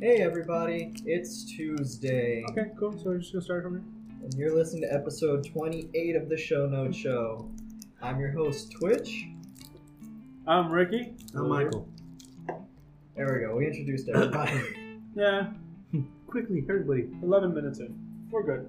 Hey everybody, it's Tuesday, Okay, cool. So we're just gonna start from here. and you're listening to episode 28 of the Show Note Show. I'm your host, Twitch. I'm Ricky. I'm Michael. There we go, we introduced everybody. Yeah, Quickly, everybody. 11 minutes in. We're good.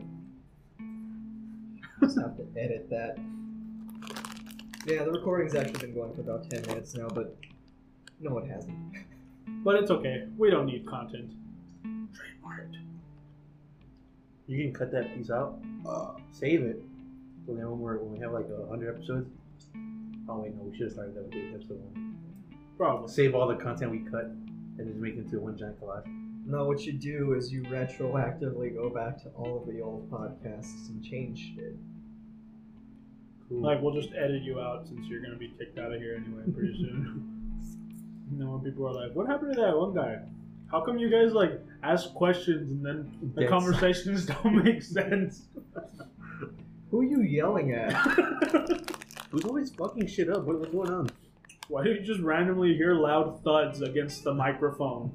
Just have to edit that. Yeah, the recording's actually been going for about 10 minutes now, but no, it hasn't. But it's okay. We don't need content. Trademarked. You can cut that piece out. Save it. So then when we have like 100 episodes. Oh wait, no, we should have started that with episode 1. Probably. Save all the content we cut and just make it into one giant collage. No, what you do is you retroactively go back to all of the old podcasts and change it. Cool. Like, we'll just edit you out since you're gonna be kicked out of here anyway pretty soon. And then when people are like, what happened to that one guy? How come you guys, like, ask questions and then the Yes. conversations don't make sense? Who are you yelling at? Who's always fucking shit up? What's going on? Why do you just randomly hear loud thuds against the microphone?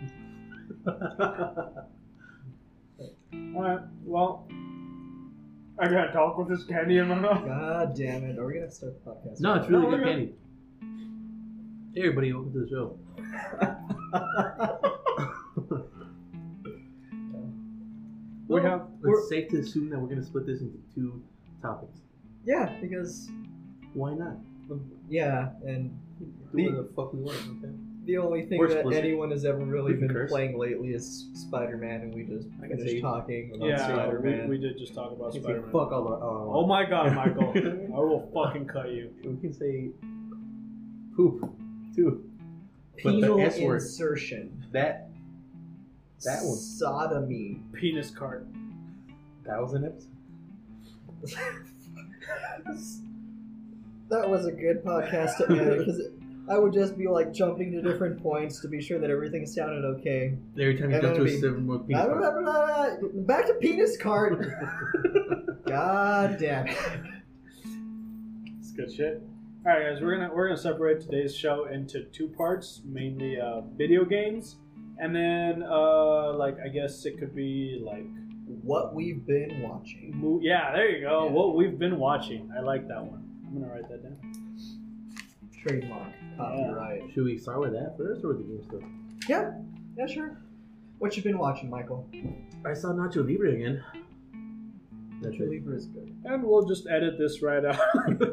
Alright, well, I gotta talk with this candy in my mouth. God damn it, are we gonna start the podcast? No, it's really No, good we're candy. Hey everybody, welcome to the show. It's safe to assume that we're going to split this into 2 topics. Yeah, because Why not? yeah, and Do whatever the fuck we want, okay? the only thing We're that explicit. anyone has ever really We can been curse. playing lately is Spider-Man, and we just I can finished say- talking about Yeah, Spider-Man. we did just talk about We can say Spider-Man. fuck all the... Oh my god, Michael. I will fucking cut you. We can say poop, too. But the Penal S word. insertion. That one. Sodomy. Penis cart. That was an episode. That was a good podcast to edit, because I would just be like jumping to different points to be sure that everything sounded okay. Every time you And jump to then a we- seven more penis part. Back to penis card. God damn it. It's good shit. Alright guys, we're gonna separate today's show into 2 parts, mainly video games, and then like I guess it could be like What we've been watching. yeah, there you go. Yeah. What we've been watching. I like that one. I'm gonna write that down. Trademark. Copyright. Should we start with that first or with the game stuff? Yeah, sure. What you been watching, Michael? I saw Nacho Libre again. That's Nacho it. Libre is good. And we'll just edit this right out.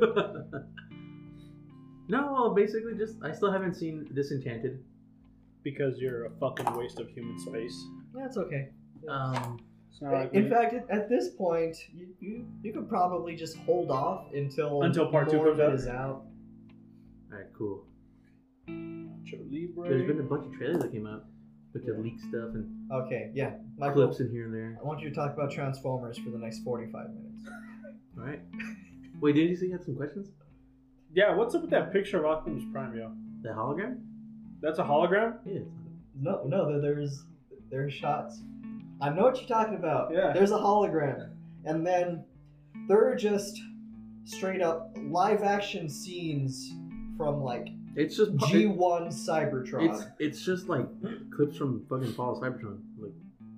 No, well, basically just I still haven't seen Disenchanted. Because you're a fucking waste of human space. Yeah, it's okay. It's not like In me. fact, at this point, you could probably just hold off until part 2 more comes of out? it is out. Alright, cool. Nacho Libre. There's been a bunch of trailers that came out, bunch of leaked stuff and Okay, yeah. Michael, clips in here and there. I want you to talk about Transformers for the next 45 minutes. Alright. Wait, did you say you had some questions? Yeah, what's up with that picture of Optimus Prime, yo? The hologram? That's a hologram? Yeah. No, there's shots. I know what you're talking about. Yeah. There's a hologram. And then there are just straight up live action scenes from like It's just G1 Cybertron. It's just like clips from fucking Fall of Cybertron. Like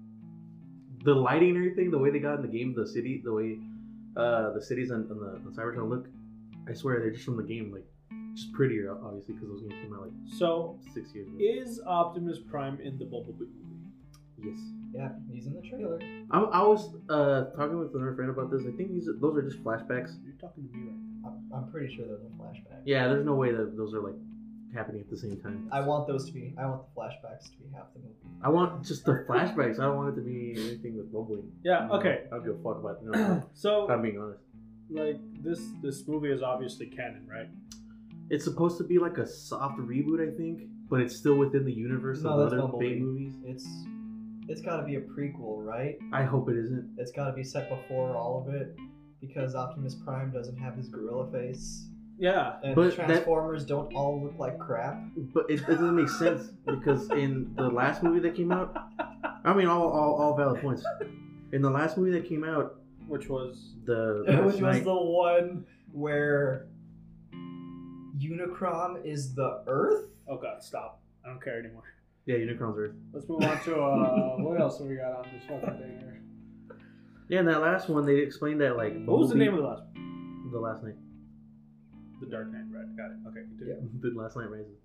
the lighting and everything, the way they got in the game, the city, the way the cities on Cybertron look. I swear they're just from the game, like just prettier, obviously, because those games came out like So, 6 years ago. is Optimus Prime in the Bumblebee movie? Yes. Yeah, he's in the trailer. I was talking with another friend about this. I think those are just flashbacks. You're talking to me right now. I'm pretty sure there's a flashback. Yeah, there's no way that those are like happening at the same time. I want the flashbacks to be half the movie. I want just the flashbacks. I don't want it to be anything with Bumblebee. Yeah, okay. I don't give a fuck about it. No, if So, I'm being honest. like, this movie is obviously canon, right? It's supposed to be like a soft reboot, I think, but it's still within the universe No, of that's other Bumblebee. big movies. It's got to be a prequel, right? I hope it isn't. It's got to be set before all of it because Optimus Prime doesn't have his gorilla face, Yeah. and But the Transformers don't all look like crap. But it doesn't make sense because in the last movie that came out, I mean, all valid points. In the last movie that came out, Which was... the Which was Last Night- the one where Unicron is the Earth? Oh god, stop. I don't care anymore. Yeah, Unicron's Earth. Let's move on to what else have we got on this fucking thing here? Yeah, in that last one, they explained that like. What was the Bumblebee- name of the last one? The Last Night. The Dark Knight, right? Got it. Okay, continue. The Last Night Rises.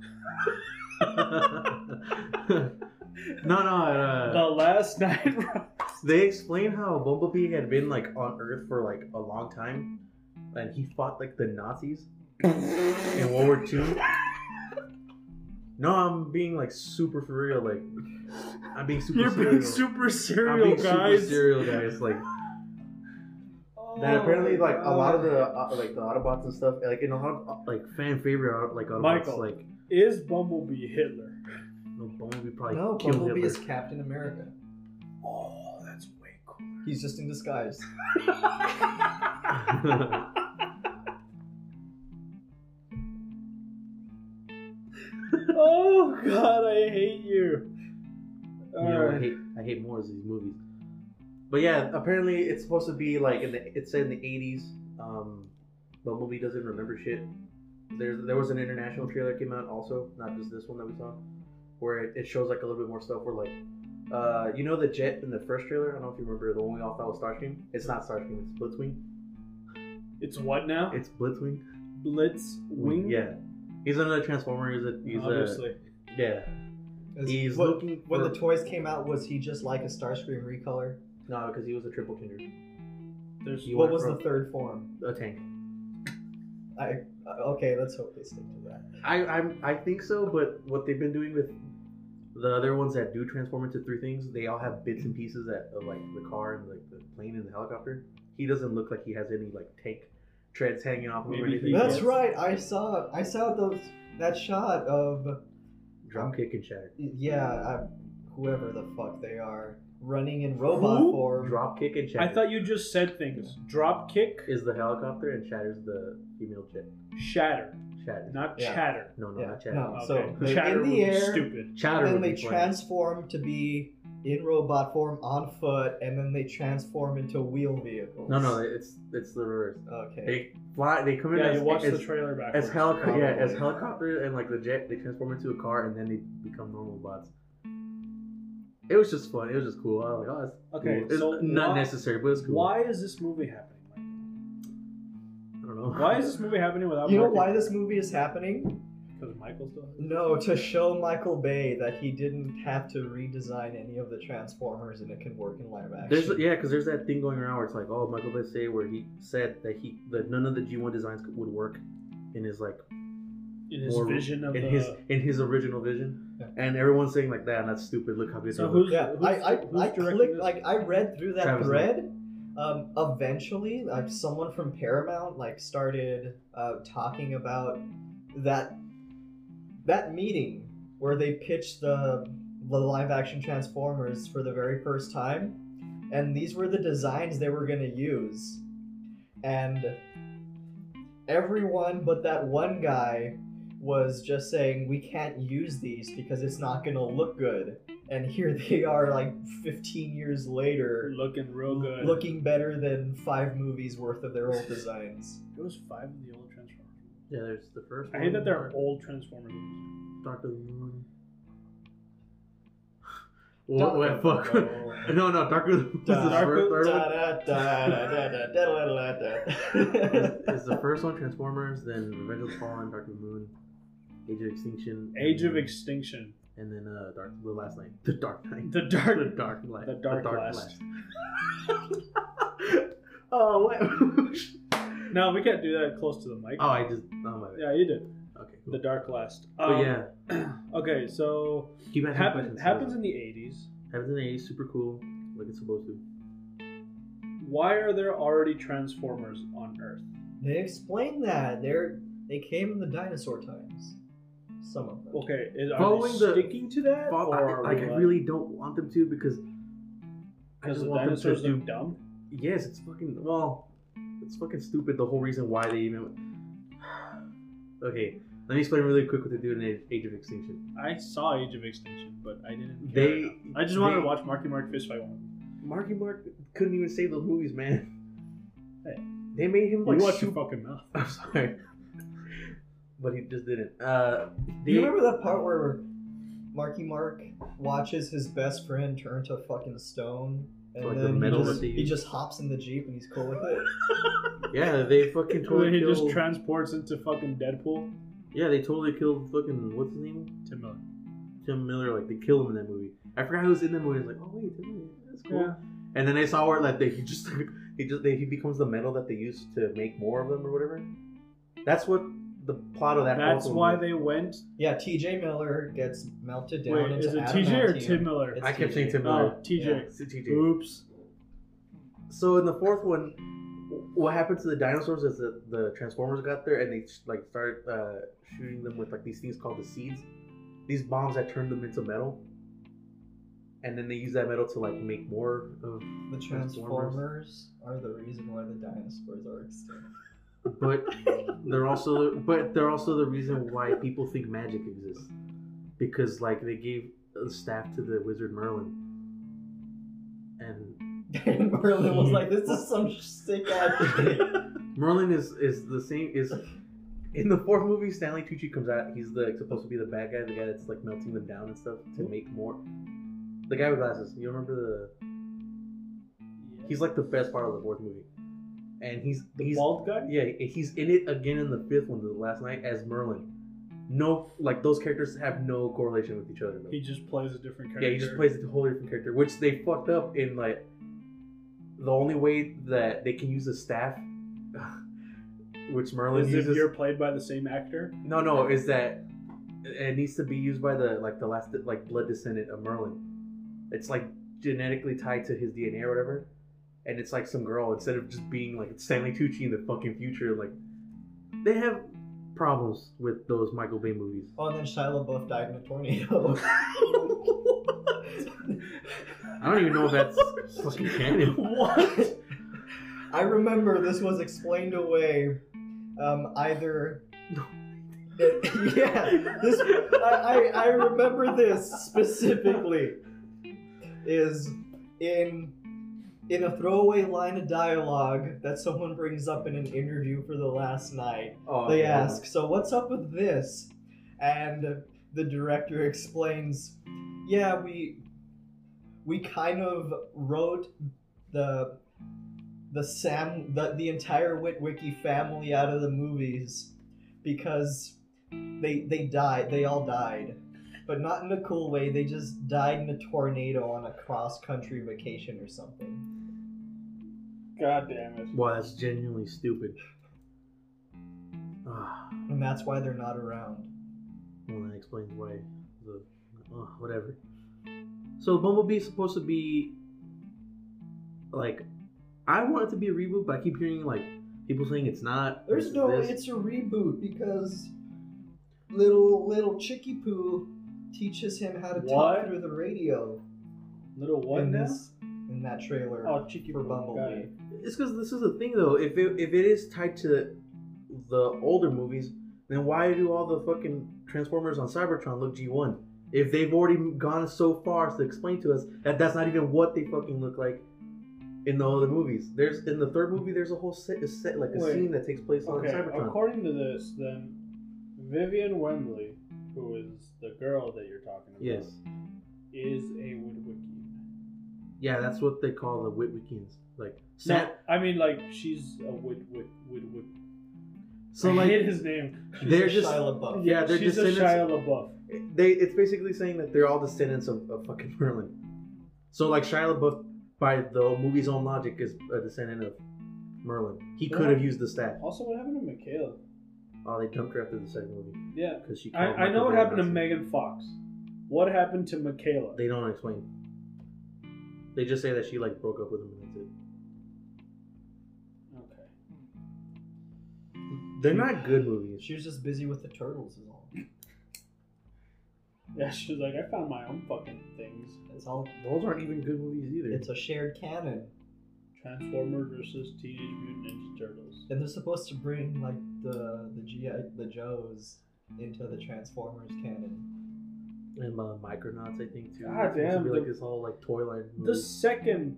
no. The Last Night. They explained how Bumblebee had been like on Earth for like a long time, and he fought like the Nazis in World War II. No, I'm being like super for real. Like, I'm being super. You're serial. being super I'm serial, being guys. super serial, guys. Like. That apparently, like a lot of the like the Autobots and stuff, like in a lot of like fan favorite like Autobots, Michael. like Is Bumblebee Hitler? no, Bumblebee probably No, killed Bumblebee Hitler. is Captain America. Oh, that's way cool. He's just in disguise. Oh God, I hate you. You know, I hate more of these movies. But yeah, apparently it's supposed to be like it's set in the 80s. Bumblebee doesn't remember shit. There was an international trailer that came out also, not just this one that we saw, where it shows like a little bit more stuff. Where like, you know the jet in the first trailer. I don't know if you remember the one we all thought was Starscream. It's not Starscream. It's Blitzwing. It's what now? It's Blitzwing. Blitzwing. Yeah, he's another Transformer. He's Obviously. yeah. He's What- looking when for- the toys came out, was he just like a Starscream recolor? No, because he was a triple kindred. There's You What went was from the third form? a tank. Okay, let's hope they stick to that. I think so, but what they've been doing with the other ones that do transform into three things, they all have bits and pieces of like the car and like the plane and the helicopter. He doesn't look like he has any like tank treads hanging off of him or Maybe anything. he That's does. right. I saw that shot of Dropkick and Shatter. whoever the fuck they are running in robot Who? form. Dropkick and Shatter. I thought you just said things. Drop kick, is the helicopter and Shatter's the female jet. shatter, Shatter. not Yeah. chatter. No, Yeah, not Shatter. no. Okay. So they're chatter in would the be air, stupid. Shatter and then would they be funny. transform to be in robot form on foot, and then they transform into wheel vehicles. No, it's the reverse. Okay. They fly. They come in Yeah, as you watched as, the trailer backwards. as helicopter. Yeah, as Probably. helicopter and like the jet. They transform into a car and then they become normal bots. It was just fun. It was just cool. I was like, oh, that's Okay, cool. It's so not why- necessary, but it's cool. Why is this movie happening? I don't know. Why is this movie happening without? You know Marky? why this movie is happening? Because Michael still. No, to show Michael Bay that he didn't have to redesign any of the Transformers and it can work in live action. Because there's that thing going around where it's like, oh, Michael Bay say where he said that none of the G1 designs would work in his like In his more- vision of in the. his original vision, Yeah. and everyone's saying like that, and that's stupid. Look how good So they look. who's- Yeah, I directing clicked, this? like, I read through that Travis thread. Eventually, like, someone from Paramount, like, started talking about that meeting where they pitched the live action Transformers for the very first time, and these were the designs they were gonna use, and everyone but that one guy was just saying we can't use these because it's not gonna look good. And here they are, like 15 years later, looking real good. looking better than 5 movies worth of their old designs. It was 5 of the old Transformers. Yeah, there's the first I one. hate that they're old Transformers movies. Dark of the Moon. What fuck? No, Dark of the Moon is the third one. Is the first one Transformers, then Revenge of the Fallen, Dark of the Moon, Age of Extinction. Age of Extinction. And then the Last Night. The Dark Knight. The Dark. The Dark Light. The Dark Last. Oh, what? No, we can't do that close to the mic. Oh, I just. Oh, my bad. Yeah, you did. Okay, cool. The Dark Last. But yeah, Okay, so keep asking questions. happens in the 80s. Happens in the 80s, super cool, like it's supposed to. Why are there already Transformers on Earth? They explained that. They came in the dinosaur times. Some of them. Okay, are Following they the- sticking to that? Or I really don't want them to because I because just the want them dinosaurs to do. look dumb? Yes, it's fucking stupid. The whole reason why they even. Okay, let me explain really quick what they do in Age of Extinction. I saw Age of Extinction, but I didn't care They- enough. I just wanted they- to watch Marky Mark fist fight one. Marky Mark couldn't even save those movies, man. Hey, They made him you like watch your super. fucking mouth. I'm sorry, but he just didn't. Do you remember that part where Marky Mark watches his best friend turn to fucking stone, and Like the then metal he that they just, he use? just hops in the Jeep and he's cool with it. Yeah, they fucking And totally then he killed. just transports into fucking Deadpool. Yeah, they totally killed fucking what's his name? Tim Miller. Tim Miller. Like they killed him in that movie. I forgot who was in that movie. I was like, oh wait, Tim Miller, that's cool. Yeah. And then I saw where like he becomes the metal that they use to make more of them or whatever. That's what the plot of that. That's also why was. they went. Yeah, T.J. Miller gets melted down Wait, into is it TJ or adamantium. Tim Miller? It's I kept TJ. saying Tim Miller. Oh, TJ. It's a TJ. Oops. So in the fourth one, what happened to the dinosaurs is that the Transformers got there and they like started shooting them with like these things called the seeds, these bombs that turned them into metal, and then they use that metal to like make more of The Transformers are the reason why the dinosaurs are extinct. But they're also the reason why people think magic exists, because like they gave a staff to the wizard Merlin, and And Merlin was like, "This is some sick ass shit." Merlin is the same is in the fourth movie. Stanley Tucci comes out. He's supposed to be the bad guy, the guy that's like melting them down and stuff to make more. The guy with glasses. You remember He's like the best part of the fourth movie, and he's Bald guy? Yeah, he's in it again in the fifth one, the last night as Merlin. No, like those characters have no correlation with each other. Though. He just plays a different character. Yeah, he just plays a whole different character, which they fucked up in like the only way that they can use the staff, which Merlin As uses. if you're played by the same actor. No, is that it needs to be used by the last blood descendant of Merlin. It's like genetically tied to his DNA or whatever, and it's like some girl instead of just being like Stanley Tucci in the fucking future. Like they have problems with those Michael Bay movies. Oh, and then Shia LaBeouf died in a tornado. I don't even know if that's fucking canon. What? I remember this was explained away. Either. Yeah, this. I remember this specifically. Is in a throwaway line of dialogue that someone brings up in an interview for The Last Night. Oh, They yeah. ask, "So what's up with this?" And the director explains, "Yeah, we kind of wrote the entire Witwicky family out of the movies because they died. They all died, but not in a cool way. They just died in a tornado on a cross-country vacation or something." God damn it. Wow, that's genuinely stupid. Ah, And that's why they're not around. well, that explains why. Whatever. So Bumblebee's supposed to be like, I want it to be a reboot, but I keep hearing like people saying it's not. There's this, no way this. it's a reboot because little Chicky Poo teaches him how to What? talk through the radio Little what in now? in that trailer Oh, Cheeky for Poo, got Bumblebee. it. It's because this is the thing though. If it is tied to the older movies, then why do all the fucking Transformers on Cybertron look G1? If they've already gone so far as to explain to us that that's not even what they fucking look like in the other movies. There's in the third movie, there's a whole set like a Wait. scene that takes place on Okay, Cybertron. according to this, then Vivian Wembley, who is the girl that you're talking about, Yes. is a Witwicky. Yeah, that's what they call the Witwickians. Like No, I mean like she's a Wit. So I like hate his name. they're a just Shia LaBeouf. yeah, they're she's a descendants. Shia LaBeouf. It's basically saying that they're all descendants of fucking Merlin. So like Shia LaBeouf, by the movie's own logic, is a descendant of Merlin. He could have used the staff. Also, what happened to Michaela? Oh, they dumped her after the second movie Yeah, because she. I called know what Michael Bay happened to Nazi. Megan Fox. What happened to Michaela? They don't explain. They just say that she like broke up with him and that's it. Okay. They're not good movies. She was just busy with the turtles is all. Yeah, she was like, I found my own fucking things. It's all. Those aren't even good movies either. It's a shared canon, Transformers versus Teenage Mutant Ninja Turtles. and they're supposed to bring like the Joes into the Transformers canon. and Micronauts, I think too. God It's supposed to damn, be like the- this whole like toy line. The movie. second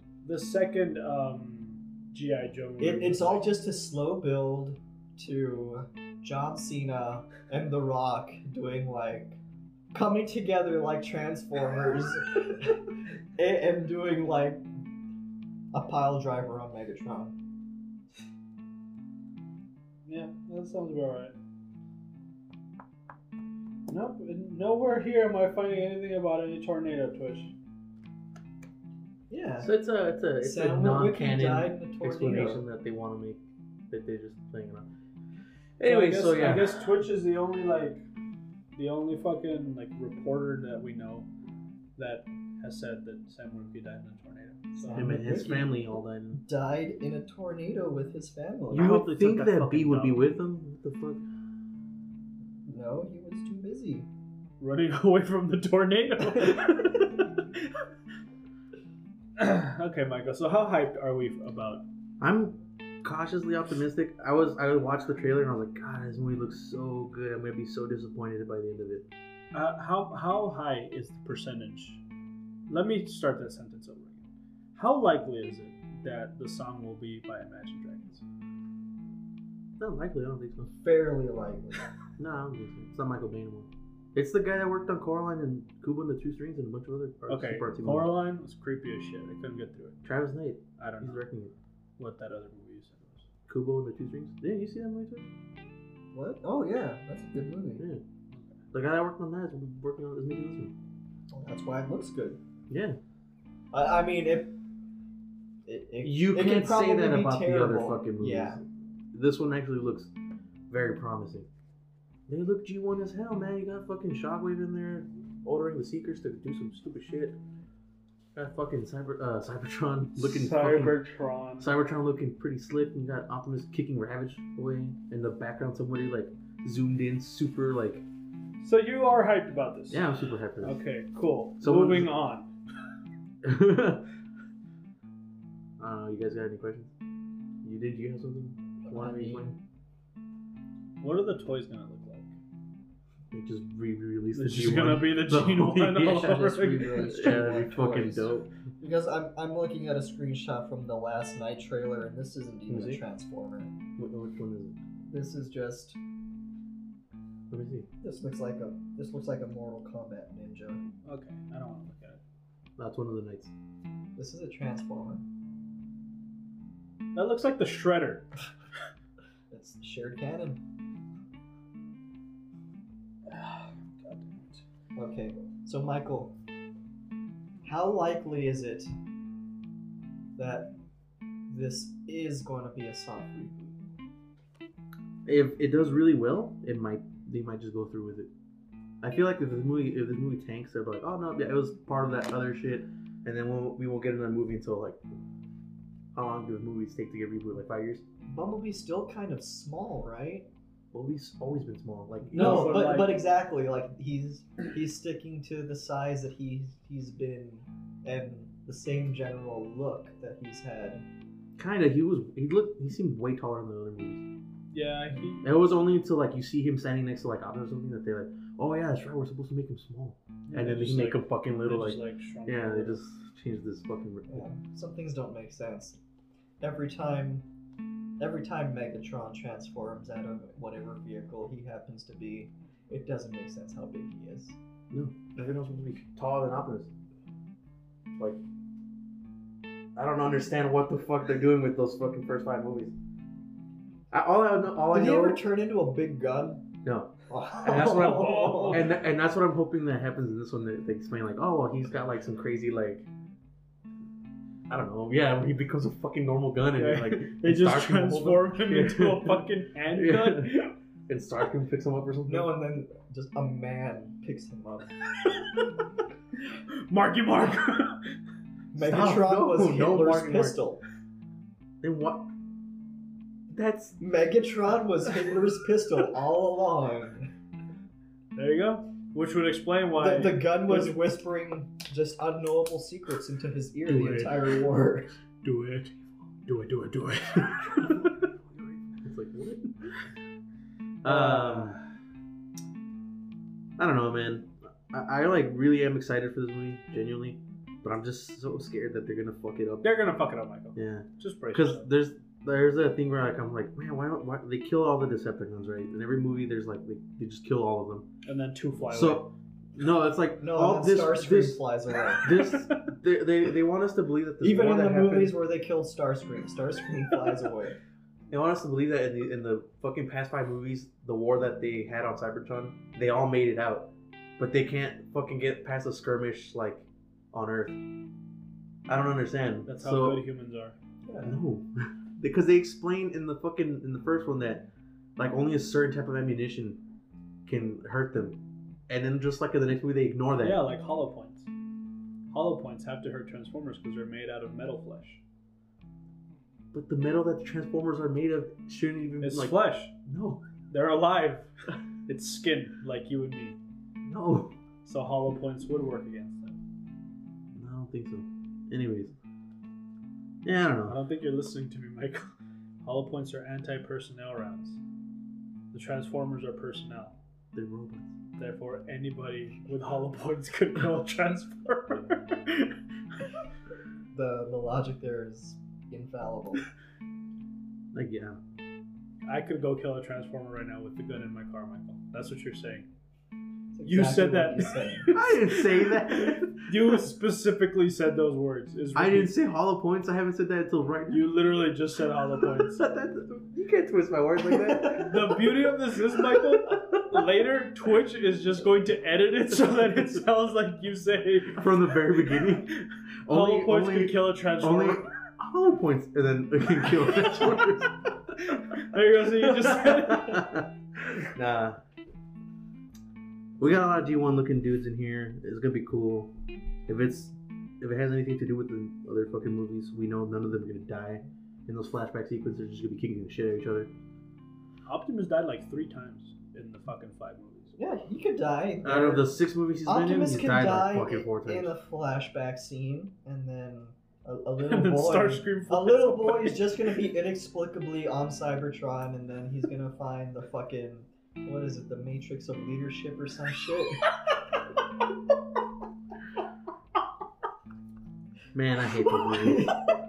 G.I. Joe movie. It's all just a slow build to John Cena and The Rock doing like coming together like Transformers and doing like a pile driver on Megatron. Yeah, that sounds about right. Nope, nowhere here am I finding anything about any tornado, Twitch. Yeah. So it's a Sam Witwicky non-canon died in a tornado. explanation that they want to make, that they're just playing it on. So Anyway, I guess Twitch is the only fucking like reporter that we know that has said that Sam Witwicky died in a tornado. So him and his family all died. Died in a tornado with his family. You hope would they think took that that fucking B would be dump. with them? What the fuck? No, he was too busy. running away from the tornado. Okay, Michael. So how hyped are we about? I'm cautiously optimistic. I watched the trailer and I was like, God, this movie looks so good. I'm gonna be so disappointed by the end of it. How high is the percentage? Let me start that sentence over again. How likely is it that the song will be by Imagine Dragons? Not likely. I don't think so. Fairly likely. No, I don't think so. It's not Michael Bay anymore. It's the guy that worked on Coraline and Kubo and the Two Strings and a bunch of other parts. Okay, Coraline was creepy as shit. I couldn't get through it. Travis Knight. I don't He's know directing it. what that other movie you said was. Kubo and the Two Strings. Didn't you see that movie too? What? Oh yeah, that's a good movie. Yeah. The guy that worked on that is working on is making this one. Well, that's why it looks good. Yeah. I mean, if You it can can't say probably that be about the other terrible. fucking movies. Yeah. This one actually looks very promising. They look G1 as hell, man. You got fucking Shockwave in there ordering the Seekers to do some stupid shit. Got fucking Cybertron looking Cybertron looking pretty slick. And you got Optimus kicking Ravage away. In the background, somebody like zoomed in, super like. So you are hyped about this? Yeah, I'm super happy. Okay, cool. So moving on. You guys got any questions? You have something? Want to explain? What are the toys gonna look like? They just re-released the It's G1. just gonna be the G1 all over Just again. re-released Yeah, G1 that'd be fucking toys. dope. Because I'm looking at a screenshot from the Last Night trailer, and this isn't even Is a it? Transformer. Which one is it? This is just. Let me see. This looks like a Mortal Kombat ninja. Okay, I don't want to look at it. That's one of the knights. This is a Transformer. That looks like the Shredder. It's shared canon. God damn it. Okay, so Michael, how likely is it that this is going to be a soft reboot? If it does really well, they might just go through with it. I feel like if this movie tanks, they'll be like, oh no, yeah, it was part of that other shit, and then we won't get another movie until like, how long do movies take to get rebooted? Like 5 years? Bumblebee's still kind of small, right? Bumblebee's always been small. Like No, but but exactly, like he's sticking to the size that he's been and the same general look that he's had. kinda. He seemed way taller than the other movies. Yeah, And it was only until like you see him standing next to like Optimus or something that they're like, oh yeah, that's right, we're supposed to make him small, and then they just make him fucking little. they Like just, shrunk yeah, it. they just changed this fucking. Yeah, some things don't make sense. Every time Megatron transforms out of whatever vehicle he happens to be, it doesn't make sense how big he is. No, Megatron's supposed to be taller than Optimus. Like, I don't understand what the fuck they're doing with those fucking first 5 movies. All I Did he know. ever turn into a big gun? No, and that's what I'm and that's what I'm hoping that happens in this one. They explain like, oh well, he's got like some crazy like. I don't know. Yeah, when he becomes a fucking normal gun and Yeah, like they just Starscream holds transform him Yeah. into a fucking handgun. Yeah. And Starscream picks him up or something. No, and then just a man picks him up. Marky Mark. Megatron no, was no, Hitler's Marky Mark. pistol. Then what? That's Megatron was Hitler's pistol all along. There you go. Which would explain why The gun was whispering just unknowable secrets into his ear Do the it. entire war. do it. it's like what? I don't know, man. I like really am excited for this movie, genuinely, but I'm just so scared that they're gonna fuck it up. They're gonna fuck it up, Michael. Yeah, Just brace because yourself. there's a thing where like I'm like, man, why they kill all the Decepticons, right? In every movie, there's like they just kill all of them. And then 2 fly away. So No, it's like No, all and then this. Starscream flies away. They want us to believe that this Even war in the that happened, movies where they killed Starscream, Starscream flies away. They want us to believe that in the fucking past 5 movies, the war that they had on Cybertron, they all made it out, but they can't fucking get past a skirmish like on Earth. I don't understand. That's how good humans are. No, because they explain in the first one that like only a certain type of ammunition can hurt them, and then just like in the next movie they ignore that. Yeah, like hollow points. Hollow points have to hurt Transformers because they're made out of metal flesh. But the metal that the Transformers are made of shouldn't even It's like flesh. No, They're alive. It's skin, like you and me. no, So hollow points would work against them. I don't think so. Anyways, yeah, I don't I know. don't think you're listening to me, Michael. Hollow points are anti-personnel rounds. The Transformers are personnel. They're robots. Therefore, anybody with hollow points could kill a Transformer. The logic there is infallible. Like yeah. I could go kill a Transformer right now with the gun in my car, Michael. That's what you're saying. It's You exactly said what that. he's saying. I didn't say that. You specifically said those words. I didn't say hollow points. I haven't said that until right now. You literally just said hollow points. You can't twist my words like that. The beauty of this is, Michael, later Twitch is just going to edit it so that it sounds like you say From the very beginning. hollow points could kill a Transformer. Only hollow points and then it can kill Transformers. There you go. So you just said it. Nah. We got a lot of G1 looking dudes in here. It's gonna be cool. If it has anything to do with the other fucking movies, we know none of them are gonna die. In those flashback sequences, they're just gonna be kicking the shit out of each other. Optimus died like 3 times in the fucking 5 movies. Yeah, he could die. Out of the 6 movies he's been in, Optimus he's can died die like fucking 4 in times. a flashback scene, and then a little And then boy. Starscream A flies little away. boy is just gonna be inexplicably on Cybertron, and then he's gonna find the fucking, what is it, the Matrix of Leadership or some shit. Man, I hate those movies.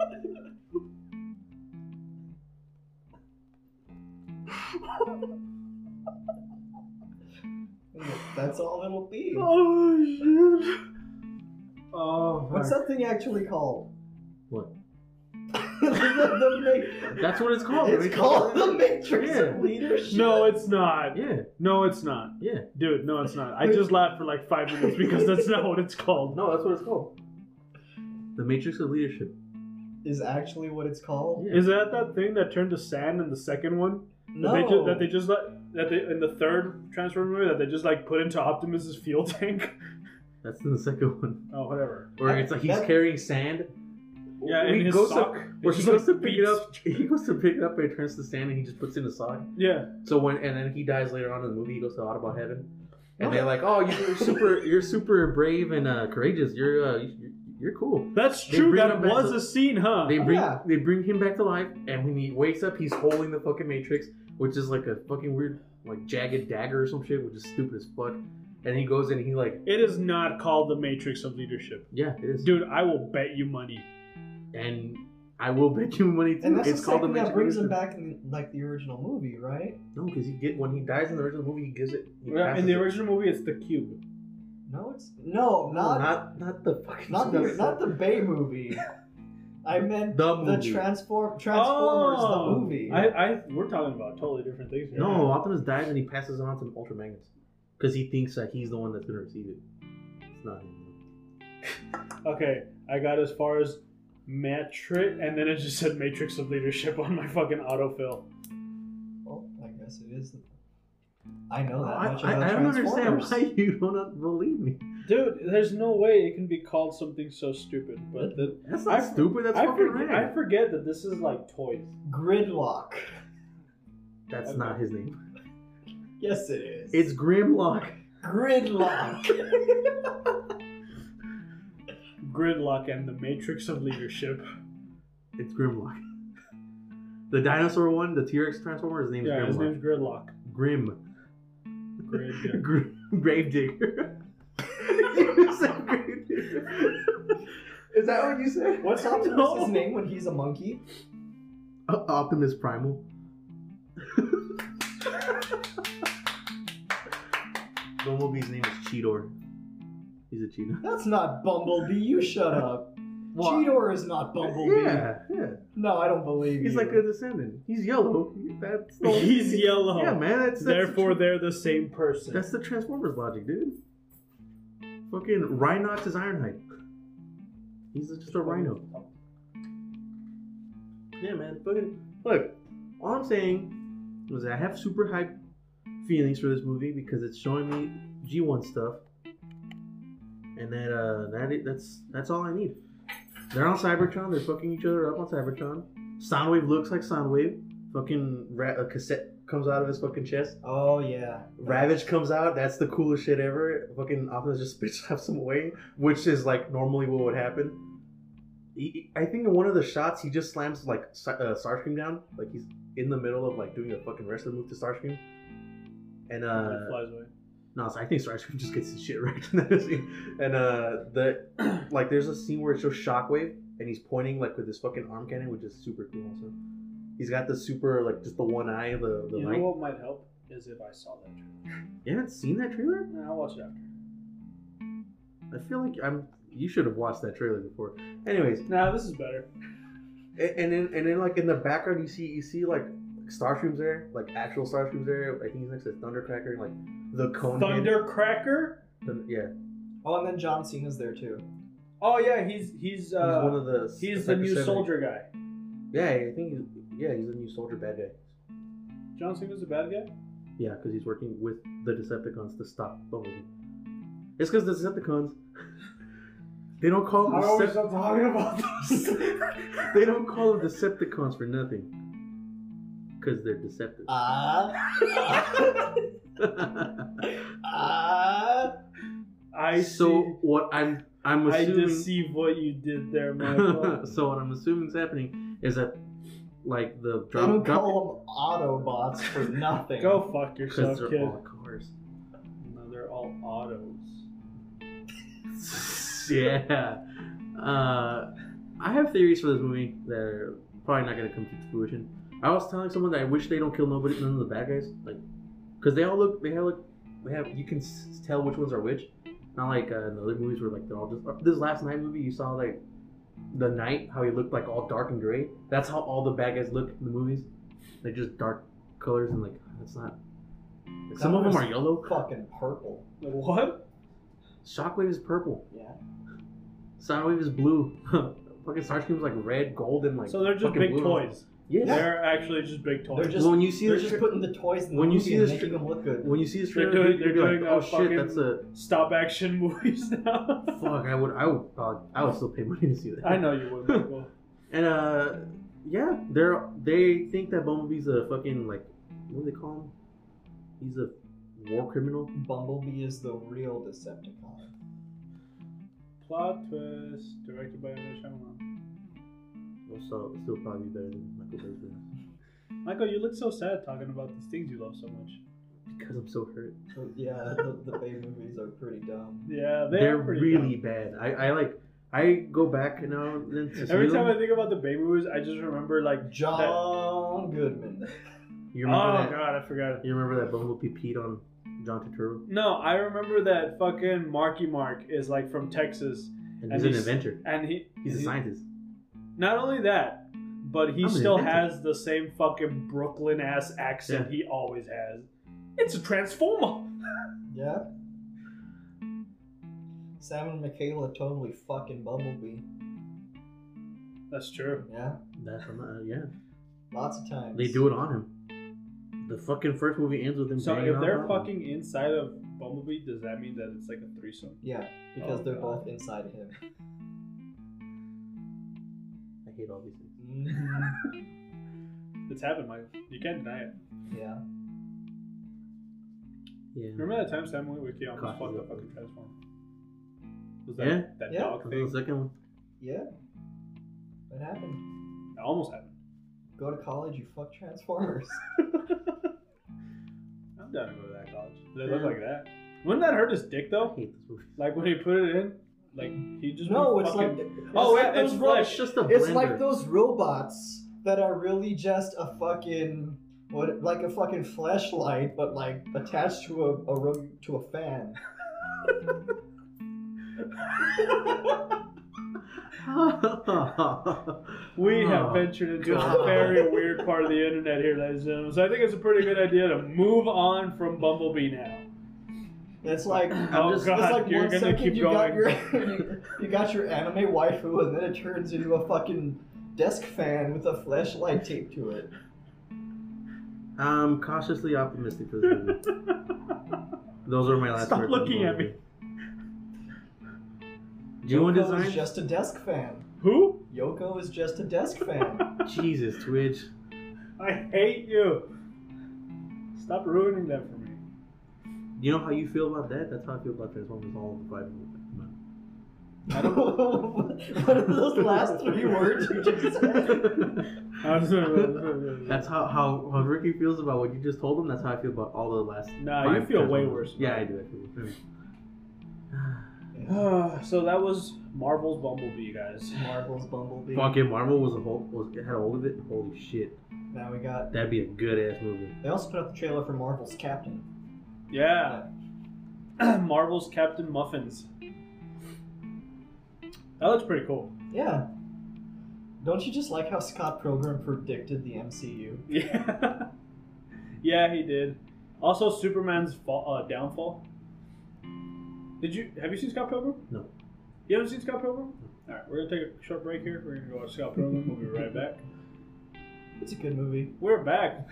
That's all it'll be. Oh shit! Oh, What's fuck. that thing actually called? What? the That's what it's called. It's called the Matrix Yeah. of Leadership. No, it's not. Yeah, No, it's not. yeah. Dude, no, it's not. I just laughed for like 5 minutes because that's not what it's called. No, that's what it's called. The Matrix of Leadership. Is actually what it's called. Yeah. Is that thing that turned to sand in the second one? No. That they just in the third Transformer movie that they just like put into Optimus's fuel tank. That's in the second one. Oh, whatever. Where it's like he's That- carrying sand. Yeah, Where in he his goes sock. To, where It's he just goes like to pick it up. beats. He goes to pick it up and it turns to sand and he just puts it in a sock. Yeah. So and then he dies later on in the movie. He goes to Autobot heaven, and No. they're like, "Oh, you're super brave and courageous. You're cool." That's They true. bring That him back was to- a scene, huh? They yeah. bring him back to life, and when he wakes up, he's holding the fucking Matrix, which is like a fucking weird like jagged dagger or some shit, which is stupid as fuck. And he goes in and he like, It is not called the Matrix of Leadership. yeah, it is. Dude, I will bet you money. And I will bet you money too. And that's It's the called the second that Matrix. brings him Leadership. back in like the original movie, right? No, because when he dies in the original movie, he gives it. He Yeah, passes in the it. original movie, it's the cube. No, it's No, not not the fucking. not the Bay movie. I meant The movie. Transformers Oh, the movie. We're talking about totally different things here. No, Optimus dies and he passes it on to Ultra Magnus because he thinks that he's the one that's gonna receive it. It's not him. Okay, I got as far as Matrix, and then it just said Matrix of Leadership on my fucking autofill. Well, I guess it is. I know that I much about don't understand Transformers. why you don't believe me. Dude, there's no way it can be called something so stupid. But That's not stupid. That's fucking right. I forget that this is like toys. Gridlock. That's Okay. not his name. Yes, it is. It's Grimlock. Gridlock. Gridlock and the Matrix of Leadership. It's Grimlock. The dinosaur one, the T-Rex transformer, his name is Yeah, his Grimlock. name's Gridlock. Grim. Grid. Gravedigger. You said Gravedigger. Is that what you said? What's Optimus' name when he's a monkey? Optimus Primal. Bumblebee's name is Cheetor. He's a cheetah. That's not Bumblebee. You shut up. Well, Cheetor is not Bumblebee. Yeah. No, I don't believe He's you. like a descendant. He's yellow. That's the He's yellow. Yeah, man. That's Therefore, they're the same person. that's the Transformers logic, dude. Fucking Rhinox is Ironhide. He's just a rhino. Yeah, man. Fucking look. All I'm saying was that I have super high feelings for this movie because it's showing me G1 stuff, and that's all I need. They're on Cybertron. They're fucking each other up on Cybertron. Soundwave looks like Soundwave. Fucking a cassette comes out of his fucking chest. Oh yeah. Ravage comes out. That's the coolest shit ever. Fucking Optimus just spit slaps him away, which is like normally what would happen. I think in one of the shots he just slams like Starscream down, like he's in the middle of like doing a fucking wrestling move to Starscream, and He flies away. no, so I think Starscream just gets his shit wrecked in that scene. And like there's a scene where it shows Shockwave and he's pointing like with his fucking arm cannon, which is super cool also. He's got the super like just the one eye, the You light. know what might help is if I saw that trailer. You haven't seen that trailer? Nah, I'll watch it after. I feel like you should have watched that trailer before. Anyways, Nah, this is better. and then like in the background you see like Starscream's there, like actual Starscream's there. I think he's next to Thundercracker and like the cone. Thundercracker? Yeah. Oh, and then John Cena's there too. Oh yeah, he's He's one of the. he's the new soldier guy. Yeah, I think he's the new soldier bad guy. John Cena's a bad guy? Yeah, because he's working with the Decepticons to stop Bumblebee. It's because the Decepticons. They don't call them talking about this. They don't call them Decepticons for nothing. Because they're deceptive. I So see. what I'm I assuming. deceive what you did there, Michael. So what I'm assuming is happening is that like the They don't call them Autobots for nothing. Go fuck yourself, because kid. they're all cars. No, they're all autos. Yeah. I have theories for this movie that are probably not going to come to fruition. I was telling someone that I wish they don't kill none of the bad guys, like, because they have you can tell which ones are which. Not like in the other movies where like they're all just. This Last Night movie, you saw like the night how he looked like all dark and gray. That's how all the bad guys look in the movies. They're just dark colors and like that's not. Like, some of them are yellow. Fucking purple. What? Shockwave is purple. Yeah. Soundwave is blue. Fucking Starscream's like red, gold, and like. So they're just fucking big blue. toys. Yes. They're actually just big toys. They're just Well, when you see they're this just tra- putting the toys in the when you movie see and this making them look good. When you see this They're trailer, doing you'd be like, oh fucking shit, that's a stop action movies now. fuck. I would still pay money to see that. I know you would, Michael. And yeah, they think that Bumblebee's a fucking like, what do they call him? He's a war criminal. Bumblebee is the real Decepticon. Plot twist, directed by M. Night Shyamalan. Also, still probably better than Michael Bay's films. Michael, you look so sad talking about these things you love so much. Because I'm so hurt. So, yeah, the Bay movies are pretty dumb. Yeah, They're pretty really dumb. bad. I go back now and then to see Every time them. I think about the Bay movies, I just remember like John Goodman. You remember Oh that? god, I forgot. You remember that Bumblebee peed on John Turturro? No, I remember that fucking Marky Mark is like from Texas, And And he's an he's- inventor. and He's a scientist. Not only that, but he I'm an still inventor. has the same fucking Brooklyn ass accent he always has. It's a transformer. Yeah. Sam and Michaela totally fucking Bumblebee. That's true. Yeah. That's yeah. Lots of times. They do it on him. The fucking first movie ends with him. So banging if they're on top. fucking inside of Bumblebee, does that mean that it's like a threesome? Yeah, because Oh, they're God. both inside him. I hate all these things. It's happened, Michael. You can't deny it. Yeah. Yeah. Remember that time Samuel Wiki almost Gosh, fucked yeah. a fucking transformer? Was that Yeah? that Yeah. dog That thing? was the second one. Yeah. It happened. It almost happened. Go to college, you fuck Transformers. I'm down to go to that college. They look like that. Wouldn't that hurt his dick I though? hate this movie. Like when he put it in, like he just No, be it's fucking... like Oh, it's yeah, like it's those flesh. It's just a blender. It's like those robots that are really just a fucking like a fucking flashlight, but like attached to a fan. We have Oh, ventured into God. a very weird part of the internet here, ladies and gentlemen. So I think it's a pretty good idea to move on from Bumblebee now. It's like Oh it's God, like you're 1 gonna second keep you got going. your you got your anime waifu, and then it turns into a fucking desk fan with a flashlight taped to it. I'm cautiously optimistic for this movie. Those are my last Stop words. on looking at me. G1 Yoko Design? is just a desk fan. Who? Yoko is just a desk fan. Jesus, Twitch. I hate you. Stop ruining that for me. You know how you feel about that? That's how I feel about Transformers all of the 5 movies. What are those last 3 words you just said? That's how Ricky feels about what you just told him. That's how I feel about all the last. Nah, 5 you feel way Transformers. worse. Yeah, I do. I feel So that was Marvel's Bumblebee, guys. Marvel's Bumblebee. Fucking Marvel had a hold of it. Holy shit, Now we got. that'd be a good ass movie. They also put out the trailer for Marvel's Captain. Yeah. Marvel's Captain Muffins. That looks pretty cool. Yeah. Don't you just like how Scott Pilgrim predicted the MCU? Yeah. Yeah, he did. Also, Superman's downfall. Have you seen Scott Pilgrim? No. You haven't seen Scott Pilgrim? Alright, we're gonna take a short break here. We're gonna go watch Scott Pilgrim. We'll be right back. It's a good movie. We're back.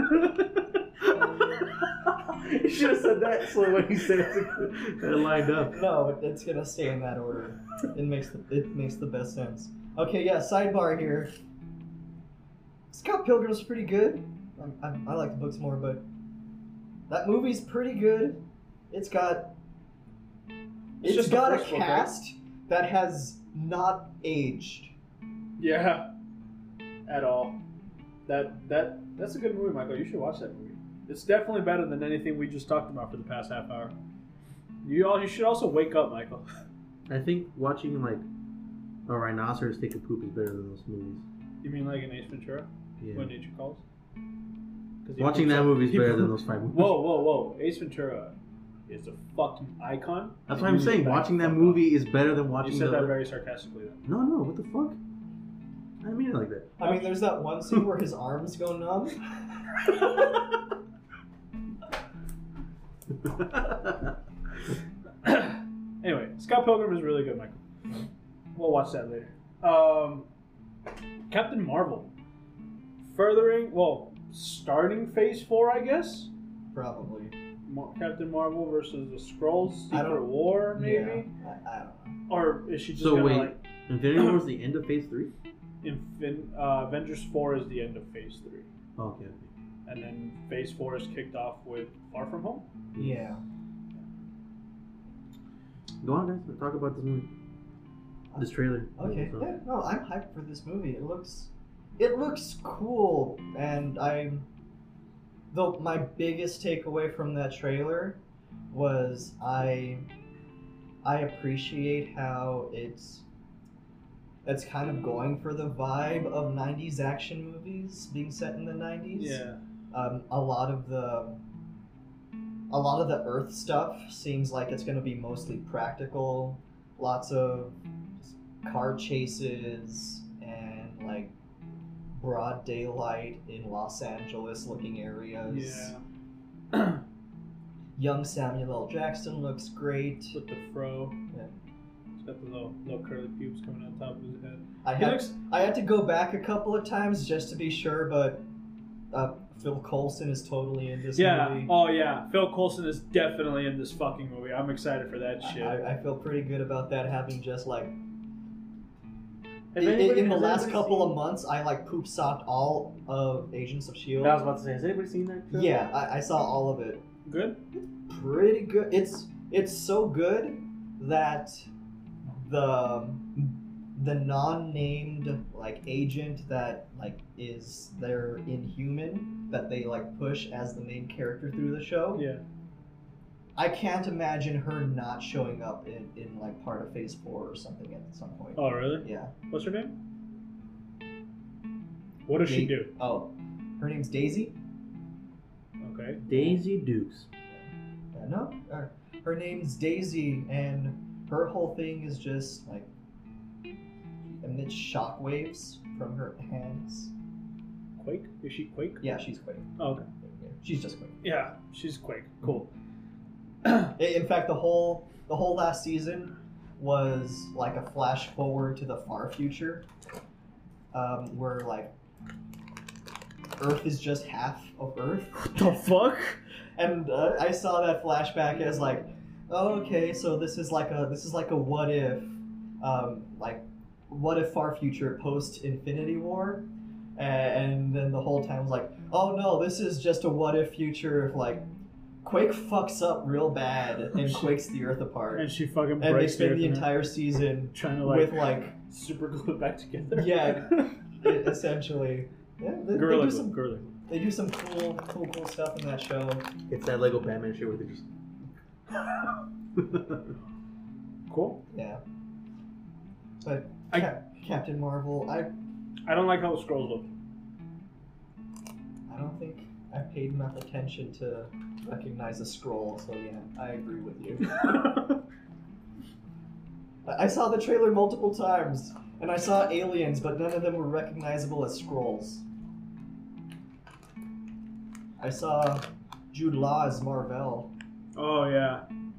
You should have said that so when he said it lined up. No, it's gonna stay in that order. It makes the best sense. Okay, yeah. Sidebar here. Scott Pilgrim's pretty good. I like the books more, but that movie's pretty good. It's got just the a first book, right? cast that has not aged. Yeah. At all. That's a good movie, Michael. You should watch that movie. It's definitely better than anything we just talked about for the past half hour. You should also wake up, Michael. I think watching like a rhinoceros take a poop is better than those movies. You mean like in Ace Ventura? Yeah. When Nature Calls? 'Cause he Watching poops that up- movie is he better poop- than those 5 movies. Whoa. Ace Ventura is a fucking icon. That's And what I'm you need saying. to back Watching the that fuck movie is better than up. watching You said the that other- very sarcastically, though. No, what the fuck? I didn't mean it like that. I mean, there's that one scene where his arms go numb. Anyway, Scott Pilgrim is really good, Michael. We'll watch that later. Captain Marvel. Starting Phase 4, I guess? Probably. Captain Marvel versus the Skrulls, I Secret don't- War, maybe? Yeah, I don't know. Or is she just So gonna wait, like... Infinity War is the end of Phase 3? Avengers 4 is the end of Phase 3. Oh, okay. And then Phase 4 is kicked off with Far From Home? Yeah. Go on, guys. Talk about this movie. This trailer. Okay. So- Yeah, no, I'm hyped for this movie. It looks cool, and my biggest takeaway from that trailer was I appreciate how it's kind of going for the vibe of 90s action movies being set in the 90s. Yeah. A lot of the Earth stuff seems like it's going to be mostly practical. Lots of car chases and like broad daylight in Los Angeles looking areas. Yeah. Young Samuel L. Jackson looks great. With the fro. Yeah. He's got the little curly pubes coming on top of his head. I had to go back a couple of times just to be sure, but Phil Coulson is totally in this movie. Oh yeah. Phil Coulson is definitely in this fucking movie. I'm excited for that shit. I feel pretty good about that, having just like Has in anybody- the has last anybody couple seen- of months, I like poop socked all of Agents of Shield. I was about to say, has anybody seen that? trailer? Yeah, I saw all of it. Good? Pretty good. It's so good that the non-named like agent that like is their Inhuman that they like push as the main character through the show. Yeah. I can't imagine her not showing up in like part of Phase 4 or something at some point. Oh really? Yeah. What's her name? What does she do? Oh, her name's Daisy. Okay. Daisy Dukes. No, her name's Daisy, and her whole thing is just like emits shockwaves from her hands. Quake? Is she Quake? Yeah, she's Quake. Oh, okay. She's just Quake. Yeah, she's Quake. Cool. In fact, the whole last season was like a flash forward to the far future, where like Earth is just half of Earth. The fuck? And I saw that flashback as like, oh, okay, so this is like a what if, what if far future post Infinity War, and then the whole time was like, oh no, this is just a what if future if like Quake fucks up real bad and quakes the Earth apart, And she fucking breaks and they spend the Earth in entire season trying to with like super glue it back together. Yeah. essentially. Yeah, Gorilla do some Glue. they do some cool stuff in that show. It's that Lego Batman shit where they just. Cool. Yeah. But I- Captain Marvel, I don't like how the scrolls look. I don't think I paid enough attention to recognize a scroll, so yeah, I agree with you. I saw the trailer multiple times, and I saw aliens, but none of them were recognizable as scrolls. I saw Jude Law as Marvel. Oh yeah.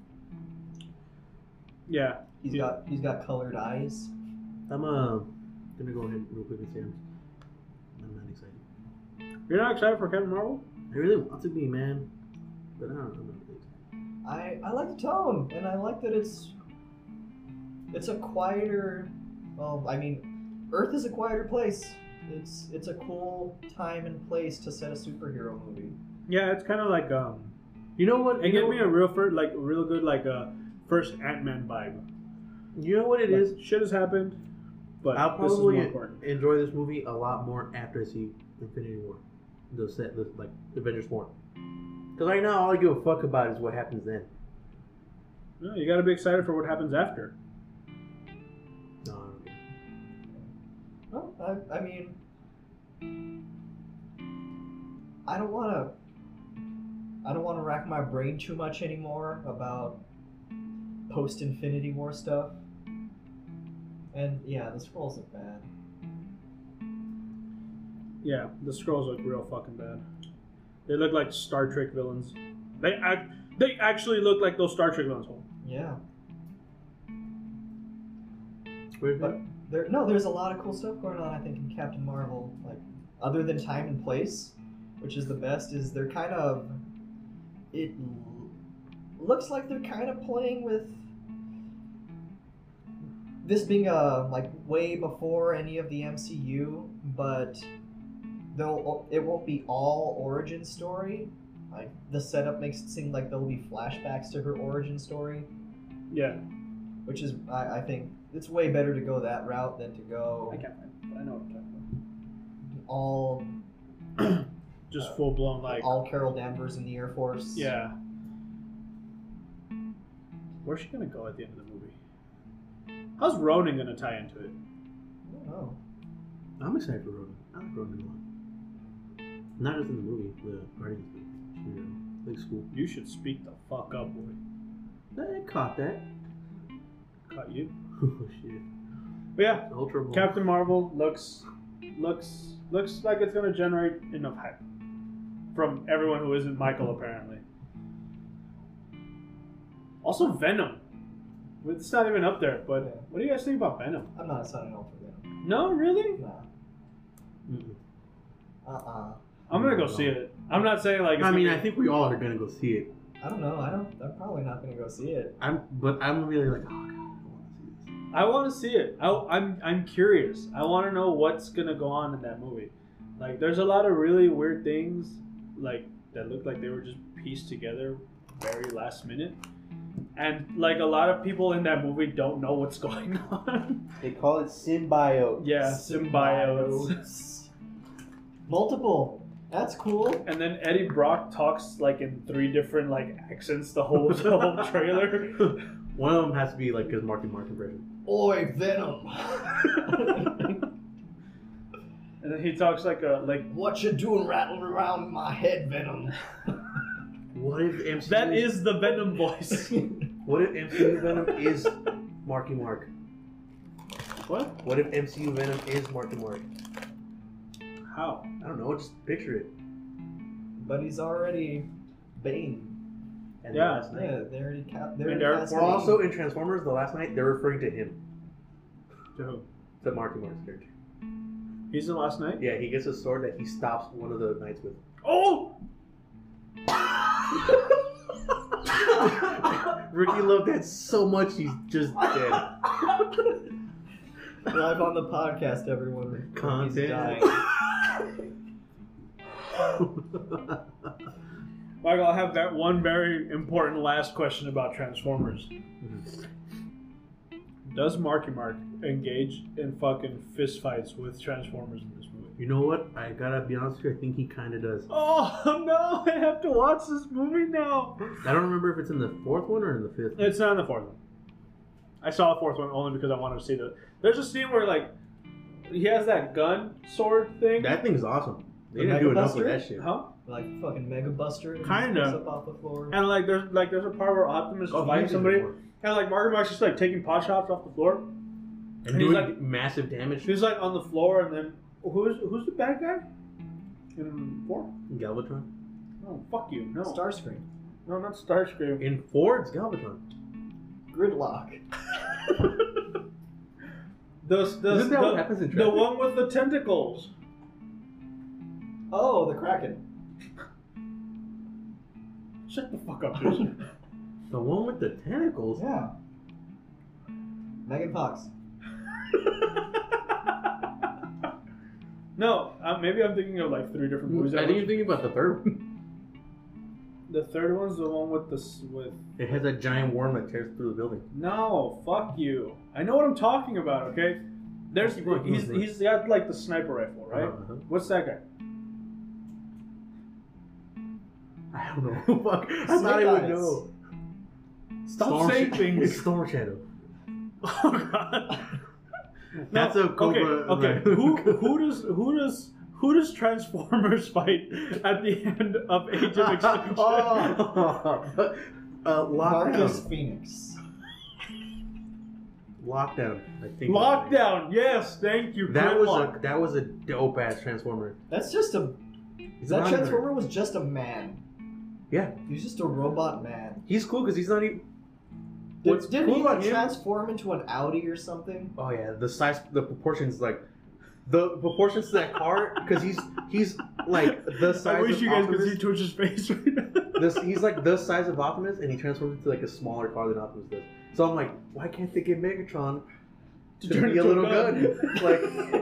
Yeah. He's got colored eyes. I'm gonna go ahead real quick and say I'm not excited. You're not excited for Captain Marvel? I really want to be, man, but I don't know. I'm not really excited. I like the tone, and I like that it's a quieter. Well, I mean, Earth is a quieter place. It's a cool time and place to set a superhero movie. Yeah, it's kind of like You know what? it gave me a real good first Ant-Man vibe. You know what it Like, is? shit has happened, but I'll this is more probably important. enjoy this movie a lot more after I see Infinity War, the Avengers 4. Because right now, all I give a fuck about is what happens then. No, you got to be excited for what happens after. No, I don't care. Well, I mean, I don't want to rack my brain too much anymore about post-Infinity War stuff. And yeah, the scrolls look bad. Yeah, the Skrulls look real fucking bad. They look like Star Trek villains. They actually look like those Star Trek villains. Yeah, Wait, but there's a lot of cool stuff going on. I think in Captain Marvel, like other than time and place, which is the best, is they're kind of. It looks like they're kind of playing with this being like way before any of the MCU, but it won't be all origin story. Like the setup makes it seem like there'll be flashbacks to her origin story, Yeah, which is I think it's way better to go that route than to go I can't find it, but I know what I'm talking all about. Just full blown like. all Carol Danvers in the Air Force. Yeah. Where's she gonna go at the end of the movie? How's Ronan gonna tie into it? I don't know. I'm excited for Ronan. I like Ronan a lot. Not just in the movie, the Guardians movie. Looks cool. You should speak the fuck up, boy. I caught that. Caught you. Oh shit. But yeah, Ultra Ball. Captain Marvel looks like it's gonna generate enough hype from everyone who isn't Michael, apparently. Also, Venom. It's not even up there, but what do you guys think about Venom? I'm not signing off for them. No, really? Nah. Mm-mm. I'm gonna go see it. I'm not saying like. It's I mean, gonna I think we all are gonna go see it. I don't know. I'm probably not gonna go see it. I'm really like, oh god, I want to see this. I want to see it. I'm curious. I want to know what's gonna go on in that movie. Like, there's a lot of really weird things, like that look like they were just pieced together very last minute, and like a lot of people in that movie don't know what's going on. They call it symbiote. Yeah, symbiotes. Symbiotes. Multiple. That's cool. And then Eddie Brock talks like in 3 different like accents the whole trailer. One of them has to be like his Marky Mark impression. Oi, Venom. And then he talks like What you doing rattling around my head, Venom? What if MCU? that is the Venom voice. What if MCU Venom is Marky Mark? What? What if MCU Venom is Marky Mark? How? I don't know. Just picture it. But he's already Bane. And Yeah. the last night. Yeah, they already And Derek cast Or Bane. also in Transformers, the last night, they're referring to him, To who? to Marky Mark's character. He's in Last Night? Yeah, he gets a sword that he stops one of the knights with. Oh! Ricky loved that so much, he's just dead. Live on the podcast, everyone. He's Content. dying. Michael, I have that one very important last question about Transformers. Does Marky Mark engage in fucking fistfights with Transformers in this movie? You know what? I gotta be honest with you, I think he kinda does. Oh no, I have to watch this movie now. I don't remember if it's in the fourth one or in the fifth one. It's not in the fourth one. I saw the fourth one only because I wanted to see the. There's a scene where like he has that gun sword thing. That thing's awesome. They The didn't do enough Megabuster? with that shit. Huh? Like fucking Mega Buster. and Kinda. picks up off the floor. And like there's a part where Optimus is Oh, fighting he somebody, uses and like Marky Mark's just like taking pot shots off the floor. and he's doing like- massive damage. He's like on the floor, and then who's the bad guy? In 4? Galvatron. Oh fuck you! No, Starscream. no, not Starscream. In 4, it's Galvatron. Gridlock. Isn't that what happens in the traffic? one with the tentacles? Oh, the Kraken. Shut the fuck up, dude. The one with the tentacles? Yeah. Megan Fox. No, maybe I'm thinking of like 3 different movies. I think you're thinking about the third one. The third one's the one with with. It has a giant worm that tears through the building. No, fuck you. I know what I'm talking about. Okay, there's Keep going, keep going. he's got like the sniper rifle, right? Uh-huh. What's that guy? I don't know. Fuck. I thought Snake I would Eyes. know. Stop saying It's things. Storm Shadow. Oh god. That's a Cobra. Okay. Who does Transformers fight at the end of Age of Extinction? Marcus Lockdown. Phoenix. Lockdown. I think. Lockdown. Yes, thank you. That was a dope ass Transformer. That's just a. He's That not Transformer was just a man. Yeah, He was just a robot man. he's cool because he's not even. What's Did cool he about like him? transform into an Audi or something? Oh yeah, the size, the proportions, like the proportions to that car, because he's like the size. I wish of you guys could Optimus. see Twitch's face right now. He's like the size of Optimus, and he transforms into like a smaller car than Optimus does. So I'm like, why can't they get Megatron to turn be a into little gun? Like,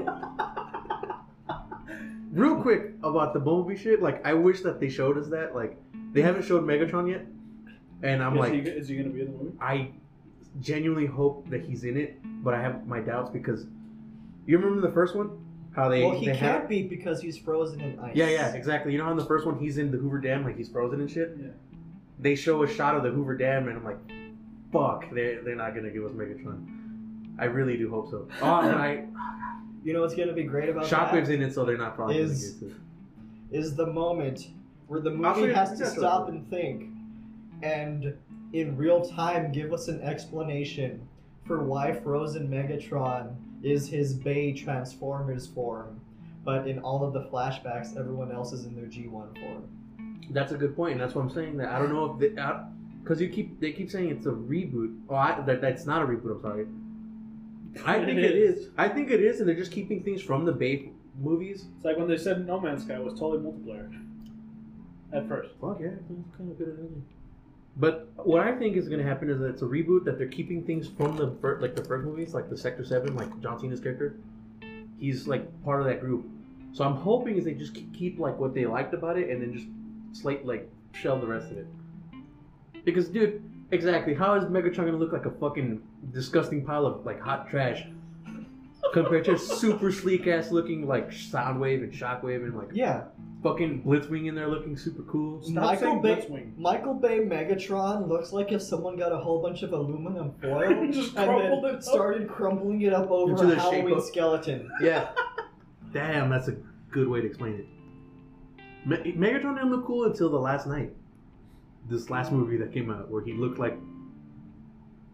real quick about the Bumblebee shit. Like, I wish that they showed us that. Like, they haven't showed Megatron yet, and I'm like, is he gonna be in the movie? I genuinely hope that he's in it, but I have my doubts because you remember the first one, how they Well, he they can't had, be because he's frozen in ice. yeah, exactly. You know how in the first one he's in the Hoover Dam, like he's frozen and shit. Yeah. They show a shot of the Hoover Dam, and I'm like, fuck, they're not gonna give us Megatron. I really do hope so. Oh, and You know what's gonna be great about Shockwave's that in it, so they're not probably Is- gonna get to. is the moment where the I'll show movie you- has you to guys show stop it. and think, and in real time give us an explanation for why Frozen Megatron is his Bay Transformers form, but in all of the flashbacks, everyone else is in their G1 form. That's a good point, and that's what I'm saying. That I don't know if because they keep saying it's a reboot. Oh, that's not a reboot. I'm sorry. I think it is. I think it is, and they're just keeping things from the Bay movies. It's like when they said No Man's Sky was totally multiplayer. At first. Fuck yeah, that's kind of good idea. But what I think is going to happen is that it's a reboot, that they're keeping things from the first movies, like the Sector 7, like John Cena's character. He's like part of that group. So I'm hoping is they just keep like what they liked about it, and then just shelve the rest of it. Because dude, exactly, how is Megatron going to look like a fucking disgusting pile of like hot trash compared to super sleek ass looking like Soundwave and Shockwave and like Yeah, fucking Blitzwing in there looking super cool? Stop Michael saying Bay. Blitzwing. Michael Bay Megatron looks like if someone got a whole bunch of aluminum foil Just and crumpled then it up. started crumbling it up over Into a the shape Halloween of- skeleton. Yeah. Damn, that's a good way to explain it. Megatron didn't look cool until the last night. This last movie that came out where he looked like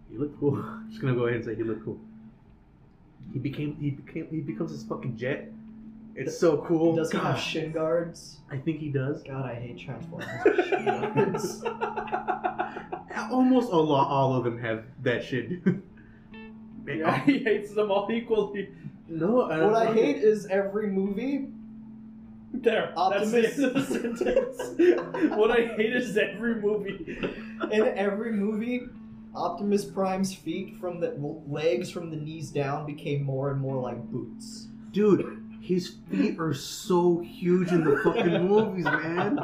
He looked cool. I'm just gonna go ahead and say he looked cool. He becomes his fucking jet. It's so cool. Does he have God. shin guards? I think he does. God, I hate Transformers with shin guards. Almost all of them have that shit. Yeah, he hates them all equally. No, What I hate is every movie. There, Optimus. that's the end of the sentence. What I hate is every movie. In every movie, Optimus Prime's feet from the legs from the knees down became more and more like boots. Dude, his feet are so huge in the fucking movies, man.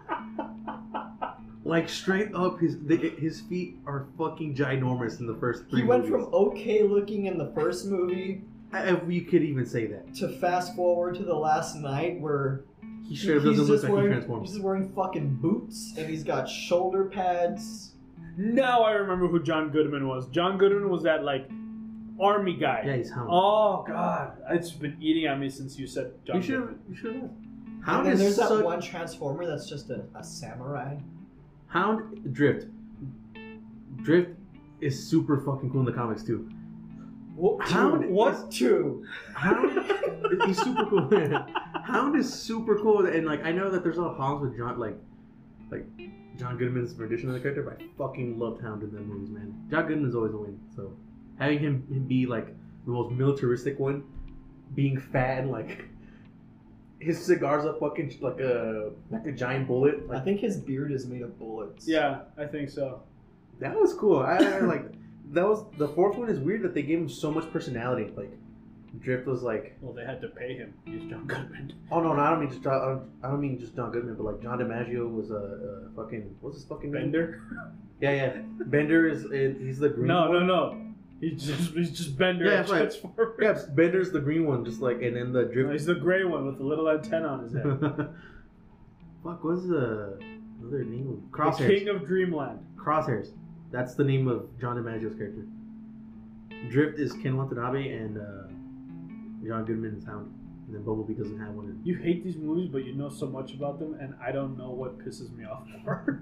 Like straight up, his feet are fucking ginormous in the first 3 He went movies. from okay looking in the first movie If we could even say that. to fast forward to the last night where He straight up doesn't look like he he's transforms. just wearing fucking boots and he's got shoulder pads. Now I remember who John Goodman was. John Goodman was that like army guy. Yeah, he's Hound. Oh God, it's been eating at me since you said John. You should Goodman. have. And Hound then is there's that such... one Transformer that's just a samurai. Hound Drift. Drift is super fucking cool in the comics too. Hound is- What two? Hound, he's super cool. Hound is super cool, and like I know that there's a lot of problems with John Goodman's rendition of the character, but I fucking loved Hound in the movies, man. John Goodman's always a win. So having him be like the most militaristic one, being fat and like his cigar's a fucking like a giant bullet. I Like, think his beard is made of bullets. Yeah, I think so. that was cool. I like that was the fourth one. Is weird that they gave him so much personality. Like Drift was like, Well, they had to pay him. He's John Goodman. oh no, I don't mean just John Goodman, but like John DiMaggio was a fucking what's his fucking name? Bender? Yeah. Bender he's the green. No, one. no. He's just Bender. Yeah, and that's right. Transformers. Yeah, Bender's the green one, just like, and then the No, Drift. he's the gray one with the little antenna on his head. Fuck, what's the other name? The Crosshairs. King of Dreamland. Crosshairs. That's the name of John DiMaggio's character. Drift is Ken Watanabe, and John Goodman is Hound. And then Bumblebee doesn't have one. You hate these movies, but you know so much about them, and I don't know what pisses me off more.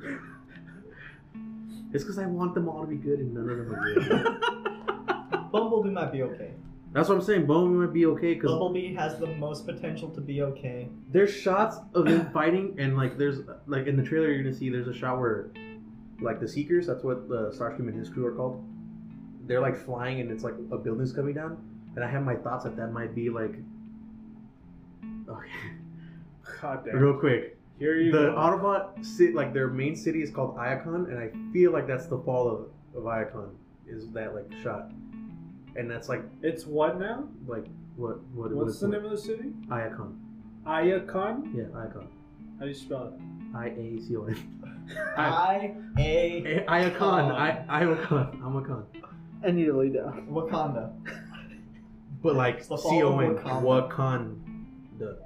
It's because I want them all to be good, and none of them are good. Bumblebee might be okay. That's what I'm saying. Bumblebee might be okay because Bumblebee has the most potential to be okay. there's shots of them fighting, and like there's like in the trailer you're gonna see there's a shot where like the Seekers, that's what the Starscream and his crew are called. They're like flying, and it's like a building's coming down, and I have my thoughts that might be like. Okay, God damn. real quick. Here you The go. Autobot city, like their main city, is called Iacon, and I feel like that's the fall of Iacon. Is that like shot, and that's like It's what now? what What's the name of the city? Iacon. Ayakon? Yeah, Iacon. How do you spell it? IACON. Iacon. Iacon. I'm a con. I need to lay down. Wakanda. But like It's the fall of CON. Wakanda. Wakanda.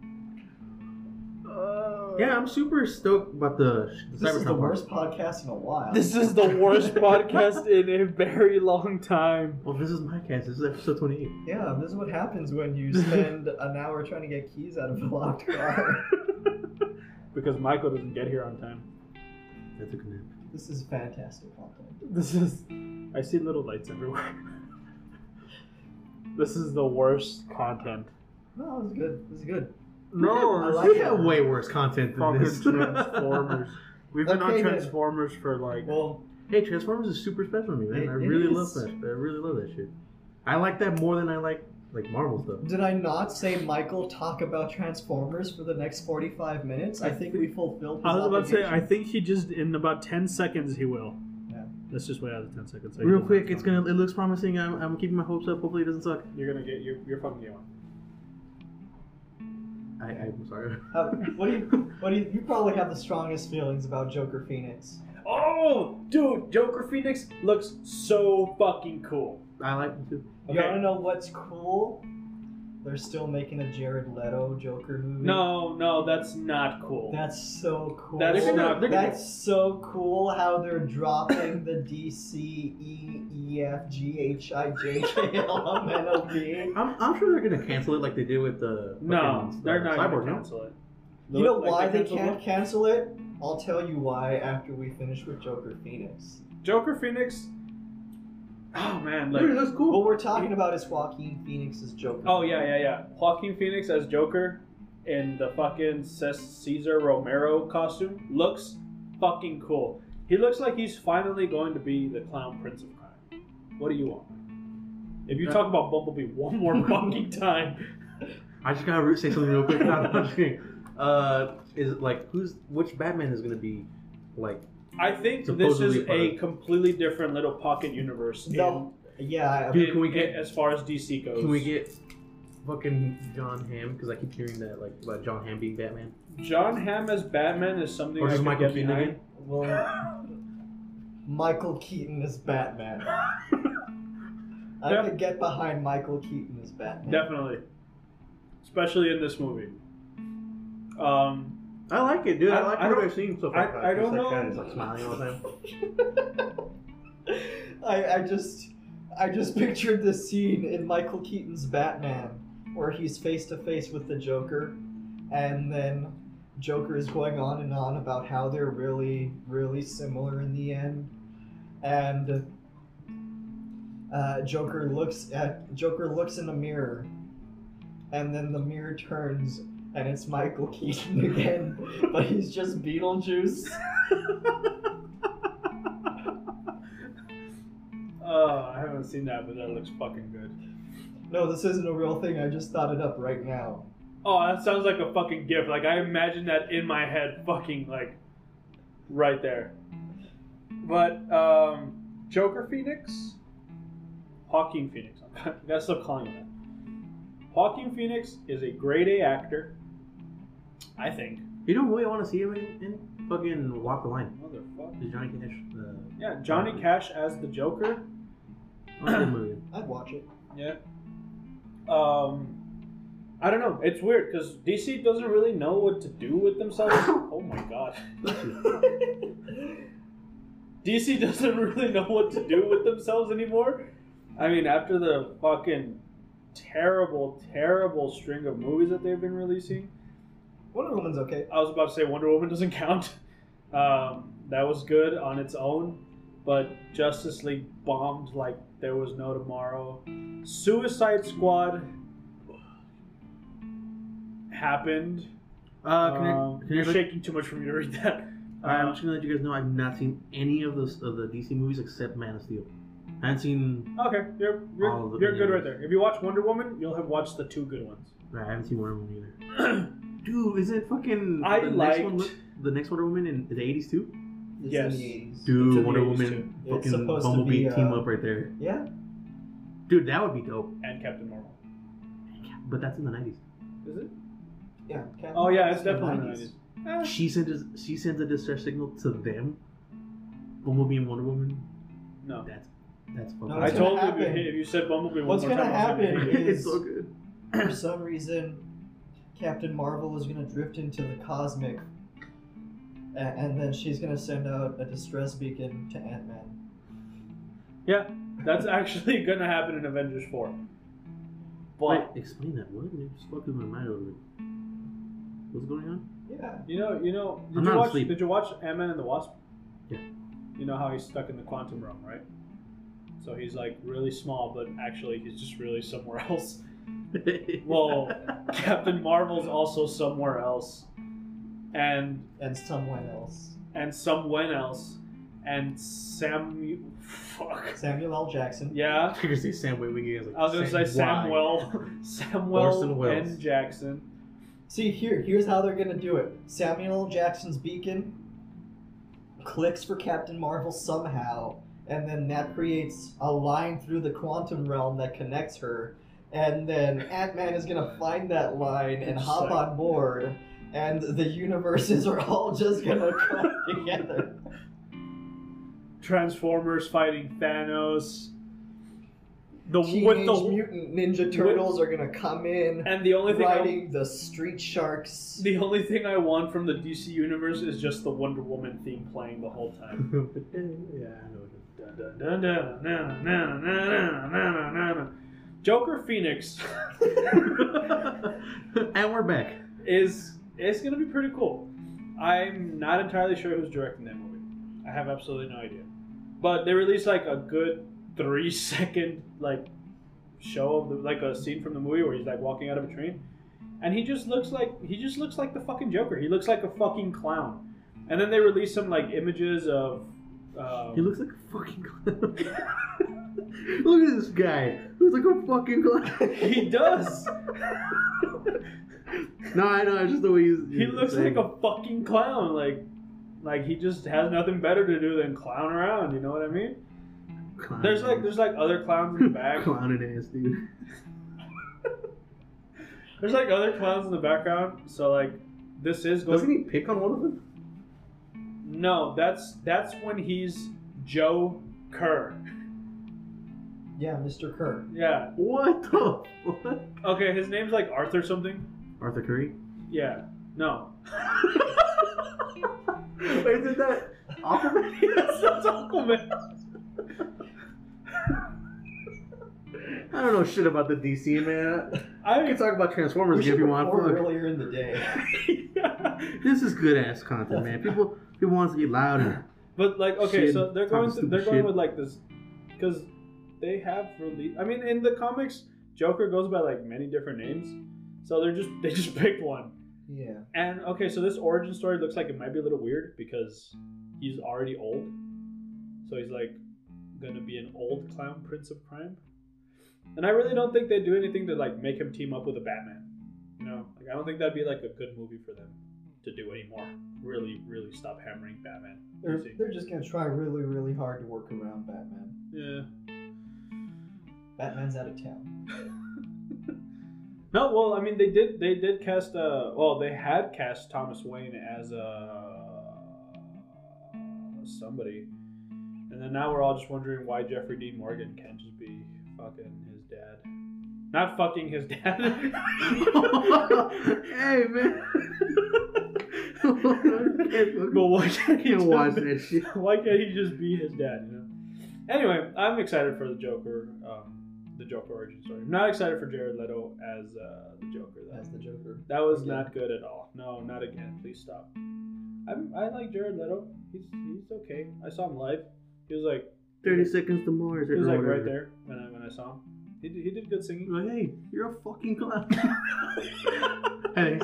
Yeah, I'm super stoked about the This is the Cybertron part. worst podcast in a while. This is the worst podcast in a very long time. Well, this is my cast. This is episode 28. Yeah, this is what happens when you spend an hour trying to get keys out of a locked car. Because Michael doesn't get here on time. I took a nap. This is fantastic content. This is. I see little lights everywhere. This is the worst content. No, this is good. This is good. No, I like We it. have way worse content than fucking this. Transformers. We've been Okay, on then. Transformers for like. Well, Hey, Transformers is super special to me, man. I It really is. love that. I really love that shit. I like that more than I like Marvel stuff. did I not say Michael talk about Transformers for the next 45 minutes? I think we fulfilled his I was about to say, I obligation. think he just in about 10 seconds he will. Yeah. Let's just wait out the 10 seconds. Real quick, it looks promising. I'm keeping my hopes up. Hopefully, it doesn't suck. You're gonna get your fucking game on. I'm sorry. What do you probably have the strongest feelings about Joker Phoenix. Oh, dude, Joker Phoenix looks so fucking cool. I like them too. You Okay. wanna know what's cool? They're still making a Jared Leto Joker movie. No, that's not cool. That's so cool. That's not- That's so cool how they're dropping the DC E F G H I J K L M N O P. I'm sure they're gonna cancel it like they did with the. No, fucking, they're not Cyborg, gonna no? cancel it. You know Like why they canceled can't it? cancel it? I'll tell you why after we finish with Joker Phoenix. Joker Phoenix man, Dude, like, that's cool. What we're talking about is Joaquin Phoenix's Joker. oh yeah. Joaquin Phoenix as Joker in the fucking Cesar Romero costume looks fucking cool. He looks like he's finally going to be the clown prince of crime. What do you want? If you talk about Bumblebee one more fucking time, I just gotta say something real quick. No, I'm just kidding. Is it like which Batman is gonna be like? I think this Supposedly is part a of- completely different little pocket universe. No, yeah, Dude, can we get- as far as DC goes? Can we get fucking John Hamm? Because I keep hearing that like about John Hamm being Batman. John Hamm as Batman is something Or I is could Michael get Keaton behind. again? well, Michael Keaton is Batman. I Yeah. could get behind Michael Keaton as Batman. Definitely, especially in this movie. I like it, dude. I like I what don't- I've seen so far. I don't Just, like, know. kinda just, like, smiling all the time. I just pictured this scene in Michael Keaton's Batman where he's face to face with the Joker, and then Joker is going on and on about how they're really, really similar in the end, and Joker looks in a mirror, and then the mirror turns and it's Michael Keaton again, but he's just Beetlejuice. I haven't seen that, but that looks fucking good. No, this isn't a real thing. I just thought it up right now. Oh, that sounds like a fucking gift. Like, I imagine that in my head, fucking, like, right there. But, Joker Phoenix? Joaquin Phoenix. I gotta stop calling him that. Joaquin Phoenix is a grade A actor, I think. You know who I want to see him in? Fucking Walk the Line. Motherfucker. Is Johnny Cash? Yeah, Johnny Cash as the Joker. I'd watch it. Yeah. I don't know. It's weird because DC doesn't really know what to do with themselves. Oh my god. DC doesn't really know what to do with themselves anymore. I mean, after the fucking terrible, terrible string of movies that they've been releasing. Wonder Woman's okay. I was about to say Wonder Woman doesn't count. That was good on its own, but Justice League bombed like there was no tomorrow. Suicide Squad happened. You're shaking too much for me to read that. I'm just gonna let you guys know I've not seen any of the DC movies except Man of Steel. I haven't seen. Okay, you're All of you're the good right others. there. If you watch Wonder Woman, you'll have watched the two good ones. I haven't seen Wonder Woman either. Dude, is it fucking? I the next Wonder Woman in the 80s too. It's Yes. in the 80s. Dude, It's in the Wonder 80s Woman, too. It's fucking supposed to Bumblebee be, team up right there. Yeah. Dude, that would be dope. And Captain Marvel. But that's in the 90s. Is it? Yeah. Oh yeah, it's in the definitely in the 90s. 90s. She sends a distress signal to them. Bumblebee and Wonder Woman. No. That's fucking. No, I what's told gonna you happen- if you said Bumblebee What's one more gonna time, I was happen hate you. is- It's so good. For some reason, Captain Marvel is gonna drift into the cosmic, and then she's gonna send out a distress beacon to Ant-Man. Yeah, that's actually gonna happen in Avengers 4. But Wait, explain that. What? It just fucked with my mind a little bit. What's going on? Yeah. you know, I'm not asleep. did you watch Ant-Man and the Wasp? Yeah. You know how he's stuck in the quantum realm, right? So he's like really small, but actually he's just really somewhere else. Well, Captain Marvel's also somewhere else, and Someone else. someone else, and Samuel Samuel L. Jackson. Yeah, I was gonna say Sam Witwicky. I was gonna say Samuel Orson Welles. N. Jackson. See, here's how they're gonna do it. Samuel L. Jackson's beacon clicks for Captain Marvel somehow, and then that creates a line through the quantum realm that connects her, and then Ant-Man is gonna find that line and It's hop like- on board, and the universes are all just gonna come together. Transformers fighting Thanos. Teenage Mutant Ninja Turtles are gonna come in, and the only thing riding the Street Sharks. the only thing I want from the DC universe is just the Wonder Woman theme playing the whole time. Yeah, I know. Dun, dun, dun, dun, dun, dun, dun, dun, dun, dun. Joker Phoenix And we're back. it's gonna be pretty cool. I'm not entirely sure who's directing that movie. I have absolutely no idea. But they released like a good 3-second like show of the, like a scene from the movie where he's like walking out of a train, and he just looks like the fucking Joker. He looks like a fucking clown. And then they released some like images of. He looks like a fucking clown. Look at this guy. He looks like a fucking clown. He does. No, I know. It's just the way He looks like a fucking clown. Like he just has nothing better to do than clown around. You know what I mean? clown. There's like other clowns in the back. Clowning ass, dude. There's like other clowns in the background. So like this is going. Doesn't he pick on one of them? No, that's when he's Joe Kerr. Yeah, Mr. Kerr. Yeah. What the fuck? Okay, his name's like Arthur something. Arthur Curry? Yeah. No. Wait, is that Aquaman? Yes, that's Aquaman. I don't know shit about the DC, man. I I can talk about Transformers We if should you want. record Fuck. earlier in the day. yeah. This is good ass content, man. People want to be loud and But like, okay, Shit. so they're Talking going stupid going shit. with like this because they have released. I mean, in the comics, Joker goes by like many different names, so they just picked one. Yeah. And okay, so this origin story looks like it might be a little weird because he's already old, so he's like gonna be an old clown prince of crime. And I really don't think they'd do anything to like make him team up with a Batman. You know, like I don't think that'd be like a good movie for them to do anymore. Really, really stop hammering Batman. They're just gonna try really, really hard to work around Batman. Yeah. Batman's out of town. No, well, I mean, they did cast. They had cast Thomas Wayne as somebody, and then now we're all just wondering why Jeffrey Dean Morgan can't just be fucking his dad. Not fucking his dad. hey, man. But why can't he Can't watch just, that shit. why can't he just be his dad? You know. Anyway, I'm excited for the Joker origin story. I'm not excited for Jared Leto as the Joker. As the Joker. That was Again. not good at all. No, not again. Please stop. I like Jared Leto. He's okay. I saw him live. He was like 30 seconds to Mars. he was or like whatever. right there when I saw him. He did good singing. Like, hey, you're a fucking clown. Thanks.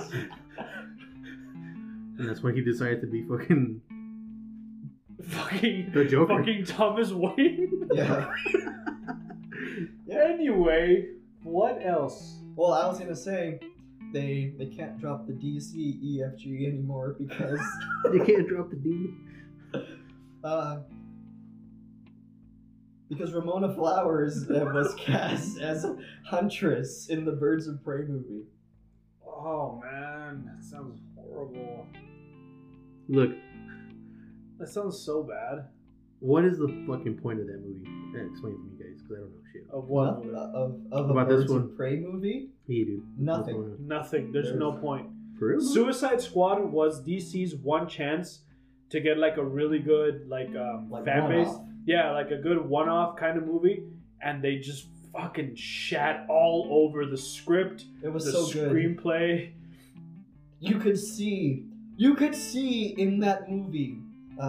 And that's when he decided to be fucking Fucking the Joker. fucking Thomas Wayne. Yeah. Anyway, what else? Well, I was gonna say they can't drop the DC EFG anymore because You can't drop the D. because Ramona Flowers was cast as Huntress in the Birds of Prey movie. Oh man, that sounds horrible. Look, That sounds so bad. what is the fucking point of that movie? Explain to me, guys, because I don't know shit. Of what? Of a About this Birds one? of Prey movie? Hey, dude. Nothing. What's going on? Nothing. There's no point. For real? Suicide Squad was DC's one chance to get like a really good like fan base. one-off. Yeah, like a good one-off kind of movie, and they just fucking shat all over the script, It was the so good. screenplay. You could see in that movie,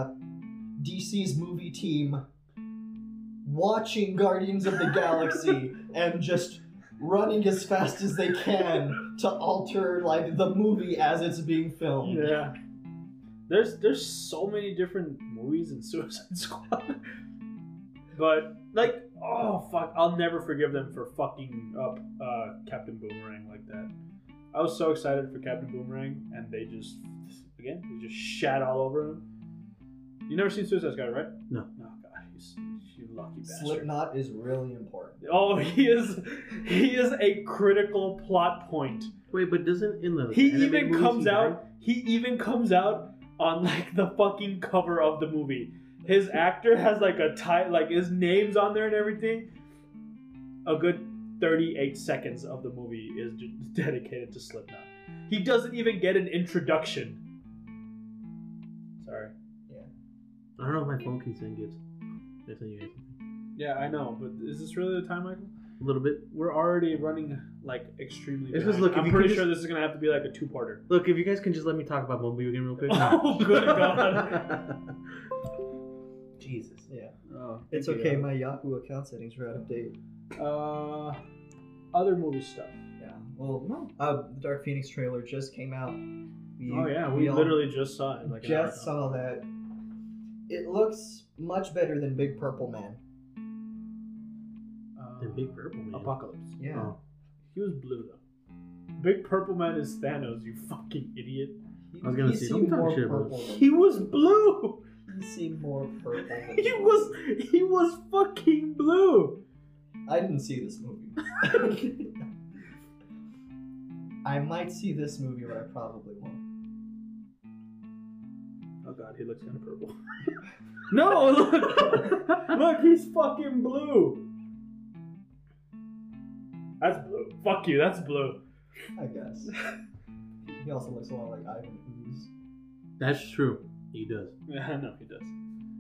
DC's movie team watching Guardians of the Galaxy and just running as fast as they can to alter like the movie as it's being filmed. Yeah. There's so many different movies in Suicide Squad. But like, oh fuck, I'll never forgive them for fucking up Captain Boomerang like that. I was so excited for Captain Boomerang, and they just shat all over him. You never seen Suicide Squad, right? No. Oh god, you lucky bastard. Slipknot is really important. Oh, he is a critical plot point. Wait, but doesn't in the He animated even movies comes he out. died? He even comes out on like the fucking cover of the movie. His actor has like like his name's on there and everything. A good 38 seconds of the movie is dedicated to Slipknot. He doesn't even get an introduction. Sorry. I don't know if my phone can send gifts. Did I send you guys something? Yeah, I know, but is this really the time, Michael? A little bit. We're already running like extremely. It's behind. just, look, if I'm you pretty could sure this is gonna have to be like a two-parter. Look, if you guys can just let me talk about Mobile again real quick. Oh, good God. Jesus. Yeah. Oh, It's thank you, okay. Adam. My Yahoo account settings are out of date. Other movie stuff. Yeah. Well, no. The Dark Phoenix trailer just came out. Oh yeah, we all literally just saw it. Like an hour just ago. saw that. It looks much better than Big Purple Man. The Big Purple Man. Apocalypse. Yeah. Oh. He was blue though. Big Purple Man is Thanos. You fucking idiot. I was gonna He say, seemed don't talk more shit about purple. He was blue. He seemed more purple. Than He was fucking blue. I didn't see this movie. I might see this movie, but I probably won't. Oh god, he looks kind of purple. No, look, look, he's fucking blue. That's blue. Fuck you, that's blue. I guess. He also looks a lot like Ivan Ooze. That's true. He does. Yeah, no, he does.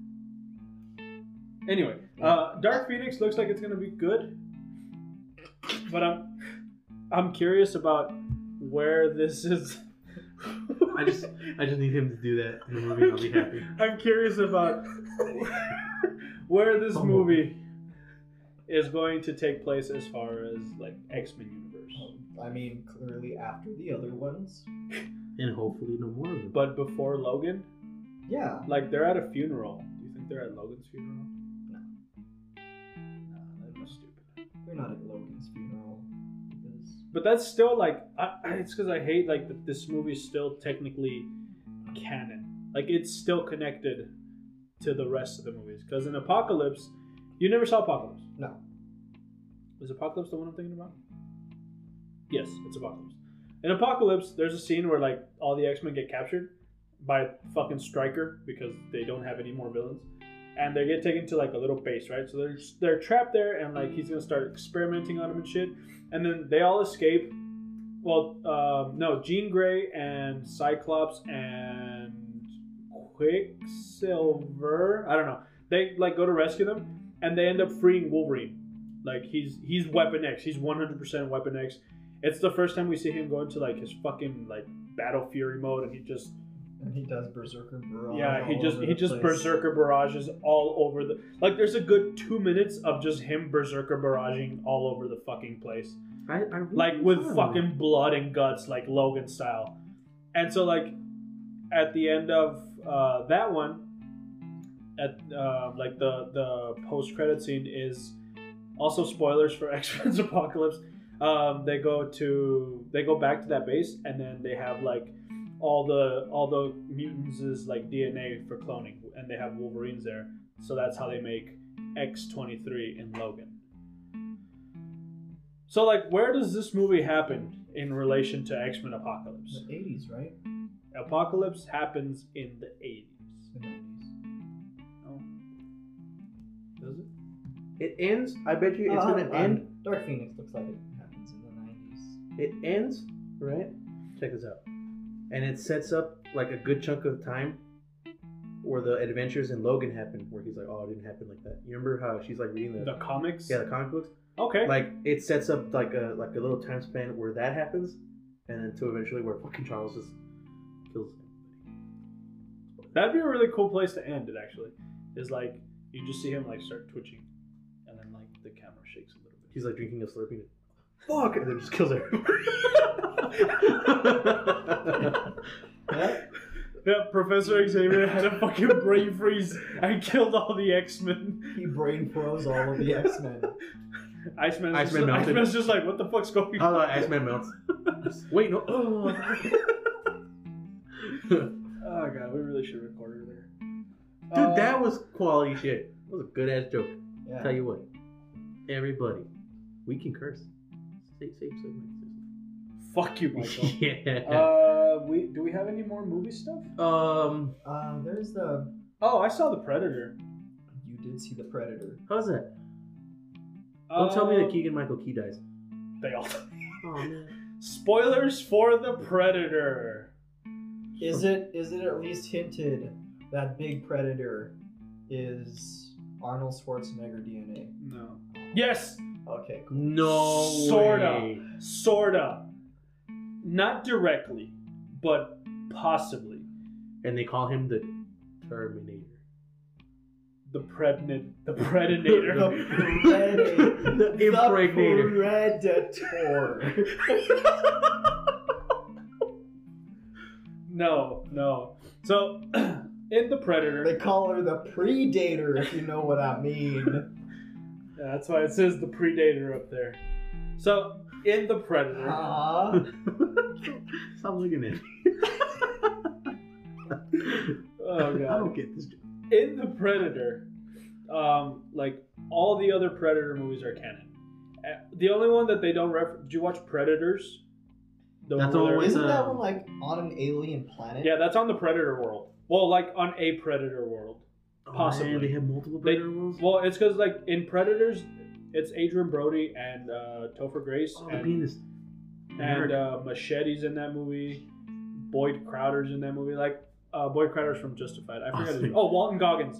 Anyway, Dark Phoenix looks like it's gonna be good, but I'm curious about where this is. I just need him to do that in the movie and I'll be happy. I'm curious about where this movie is going to take place as far as like X-Men universe. I mean, clearly after the other ones. And hopefully no more of them. But before Logan, Yeah. like they're at a funeral. Do you think they're at Logan's funeral? No. No, that's stupid. They're not at Logan's funeral. Because But that's still like, it's because I hate like that this movie is still technically canon. Like it's still connected to the rest of the movies. Because in Apocalypse, you never saw Apocalypse. no. Is Apocalypse the one I'm thinking about? Yes, it's Apocalypse. In Apocalypse, there's a scene where like all the X-Men get captured by fucking Stryker because they don't have any more villains, and they get taken to like a little base, right? So they're trapped there, and like he's gonna start experimenting on them and shit, and then they all escape. Well, no, Jean Grey and Cyclops and Quicksilver. I don't know. They like go to rescue them, and they end up freeing Wolverine. Like he's Weapon X. He's 100% Weapon X. It's the first time we see him go into like his fucking like Battle Fury mode, and he just And he does Berserker Barrage. yeah, he all just over he the just place. Berserker barrages all over the like. There's a good 2 minutes of just him Berserker barraging all over the fucking place, I really like with thought of fucking blood and guts, like Logan style. And so like at the end of that one, at like the post credit scene is also spoilers for X-Men's Apocalypse. They go back to that base, and then they have like all the mutants' like DNA for cloning, and they have Wolverines there. So that's how they make X-23 in Logan. So like, where does this movie happen in relation to X-Men Apocalypse? The 80s, right? Apocalypse happens in the 80s. The 90s. Oh, does it? It ends. I bet you it's gonna end. Dark Phoenix looks like it happens in the 90s. It ends, right? Check this out. And it sets up like a good chunk of time where the adventures in Logan happened, where he's like, oh, it didn't happen like that. You remember how she's like reading The comics? the comic books? Okay. Like it sets up like a little time span where that happens, and then to eventually where fucking Charles just kills him. That'd be a really cool place to end it, actually. Is like, you just see him like start twitching, and then like the camera shakes a little bit. He's like drinking a Slurpee. Fuck! And then just kills her. Yeah, Professor Xavier had a fucking brain freeze and killed all the X-Men. He brain froze all of the X-Men. Iceman's melted. just like, what the fuck's going Oh, on? Iceman melts. Wait, no. Oh. Oh god, we really should record her there. Dude, that was quality shit. That was a good ass joke. Yeah. Tell you what, everybody, we can curse. Say Fuck you, Michael. yeah. Do we have any more movie stuff? There's the... Oh, I saw The Predator. You did see The Predator. How's that? Don't tell me that Keegan Michael Key dies. They all. Oh man. Spoilers for The Predator. Is it at least hinted that Big Predator is Arnold Schwarzenegger DNA? No. Yes. Okay, cool. No Sorta. way. Sorta. Not directly, but possibly. And they call him the Terminator. The Predator. The Predator. The impregnator. No. So, in The Predator... They call her the Predator, if you know what I mean. Yeah, that's why it says the Predator up there. So, in The Predator... Stop looking at me. Oh, God. I don't get this. In The Predator, like, all the other Predator movies are canon. The only one that they don't reference... Did you watch Predators? That's the one with Isn't that one like on an alien planet? Yeah, that's on the Predator world. Well, like on a Predator world. Possibly. Man, they have multiple Predator worlds? Well, it's because like in Predators, it's Adrian Brody and Topher Grace and Machete's in that movie. Boyd Crowder's in that movie. Like Boyd Crowder's from Justified. I forgot his name. Oh, Walton Goggins.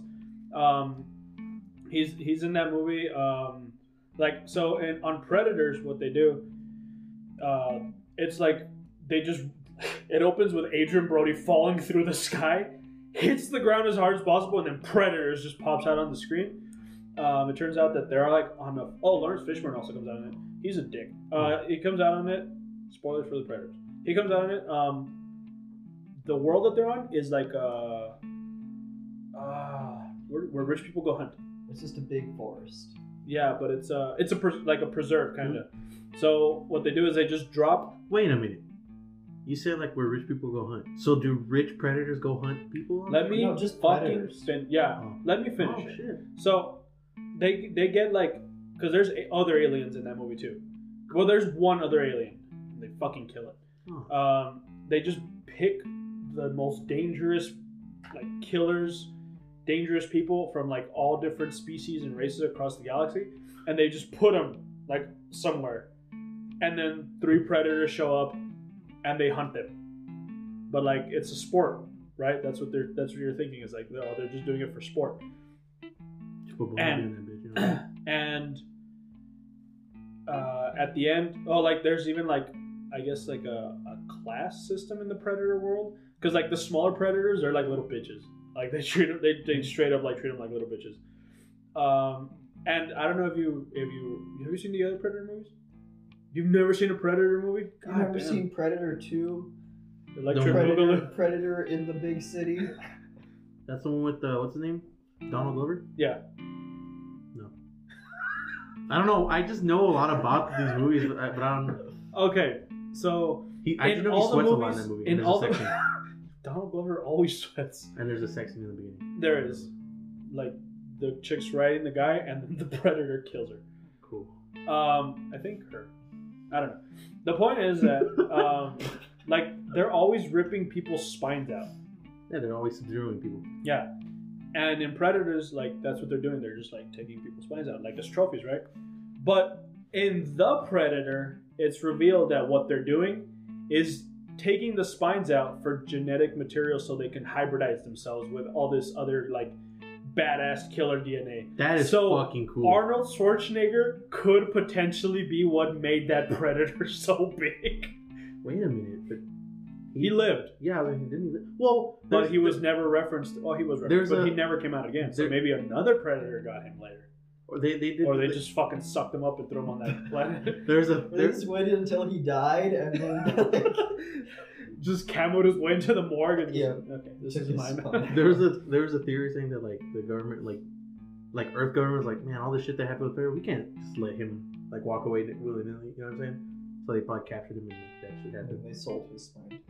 He's in that movie. Like so, on Predators, what they do, it's like they just. It opens with Adrian Brody falling through the sky, hits the ground as hard as possible, and then Predators just pops out on the screen. It turns out that they're like on the... Oh, Lawrence Fishburne also comes out on it. He's a dick. He comes out on it. Spoilers for the Predators. He comes out on it. The world that they're on is like where rich people go hunt. It's just a big forest. Yeah, but it's like a preserve kind of. So what they do is they just drop. Wait a minute. You said like where rich people go hunt. So do rich predators go hunt people? Let me just fucking let me finish it. Shit. So they get like, because there's other aliens in that movie too. Well, there's one other alien. And they fucking kill it. Oh. They just pick the most dangerous, like killers, dangerous people from like all different species and races across the galaxy, and they just put them like somewhere, and then 3 predators show up. And they hunt them, but like it's a sport, right? That's what you're thinking is like, oh, they're just doing it for sport. And at the end, like there's even like I guess like a class system in the predator world, because like the smaller predators are like little bitches. Like they treat them, they straight up like treat them like little bitches. And I don't know if you have you seen the other Predator movies? You've never seen a Predator movie? I've never seen Predator 2. Like Predator in the Big City. That's the one with what's his name? Donald Glover? Yeah. No. I don't know. I just know a lot about these movies, but I don't. Okay, so I just know he sweats a lot in that movie. In all the Donald Glover always sweats. And there's a sex scene in the beginning. There is, like the chick's riding the guy, and then the Predator kills her. Cool. I think her. I don't know. The point is that, like, they're always ripping people's spines out. Yeah, they're always subduing people. Yeah. And in Predators, like, that's what they're doing. They're just, like, taking people's spines out, like, as trophies, right? But in The Predator, it's revealed that what they're doing is taking the spines out for genetic material so they can hybridize themselves with all this other, like, badass killer DNA. That is fucking cool. Arnold Schwarzenegger could potentially be what made that Predator so big. Wait a minute, but he lived. Yeah, didn't he live? Well, but he was never referenced. Well, he was referenced, but he never came out again. So maybe another Predator got him later. Or they just fucking sucked him up and threw him on that planet. They just waited until he died and then like, just camoed his way into the morgue and okay, this is my man. There was a theory saying that like the government like Earth government was like, man, all this shit that happened with Predator, we can't just let him like walk away willy nilly. You know what I'm saying? So they probably captured him and that shit happened. They sold his spine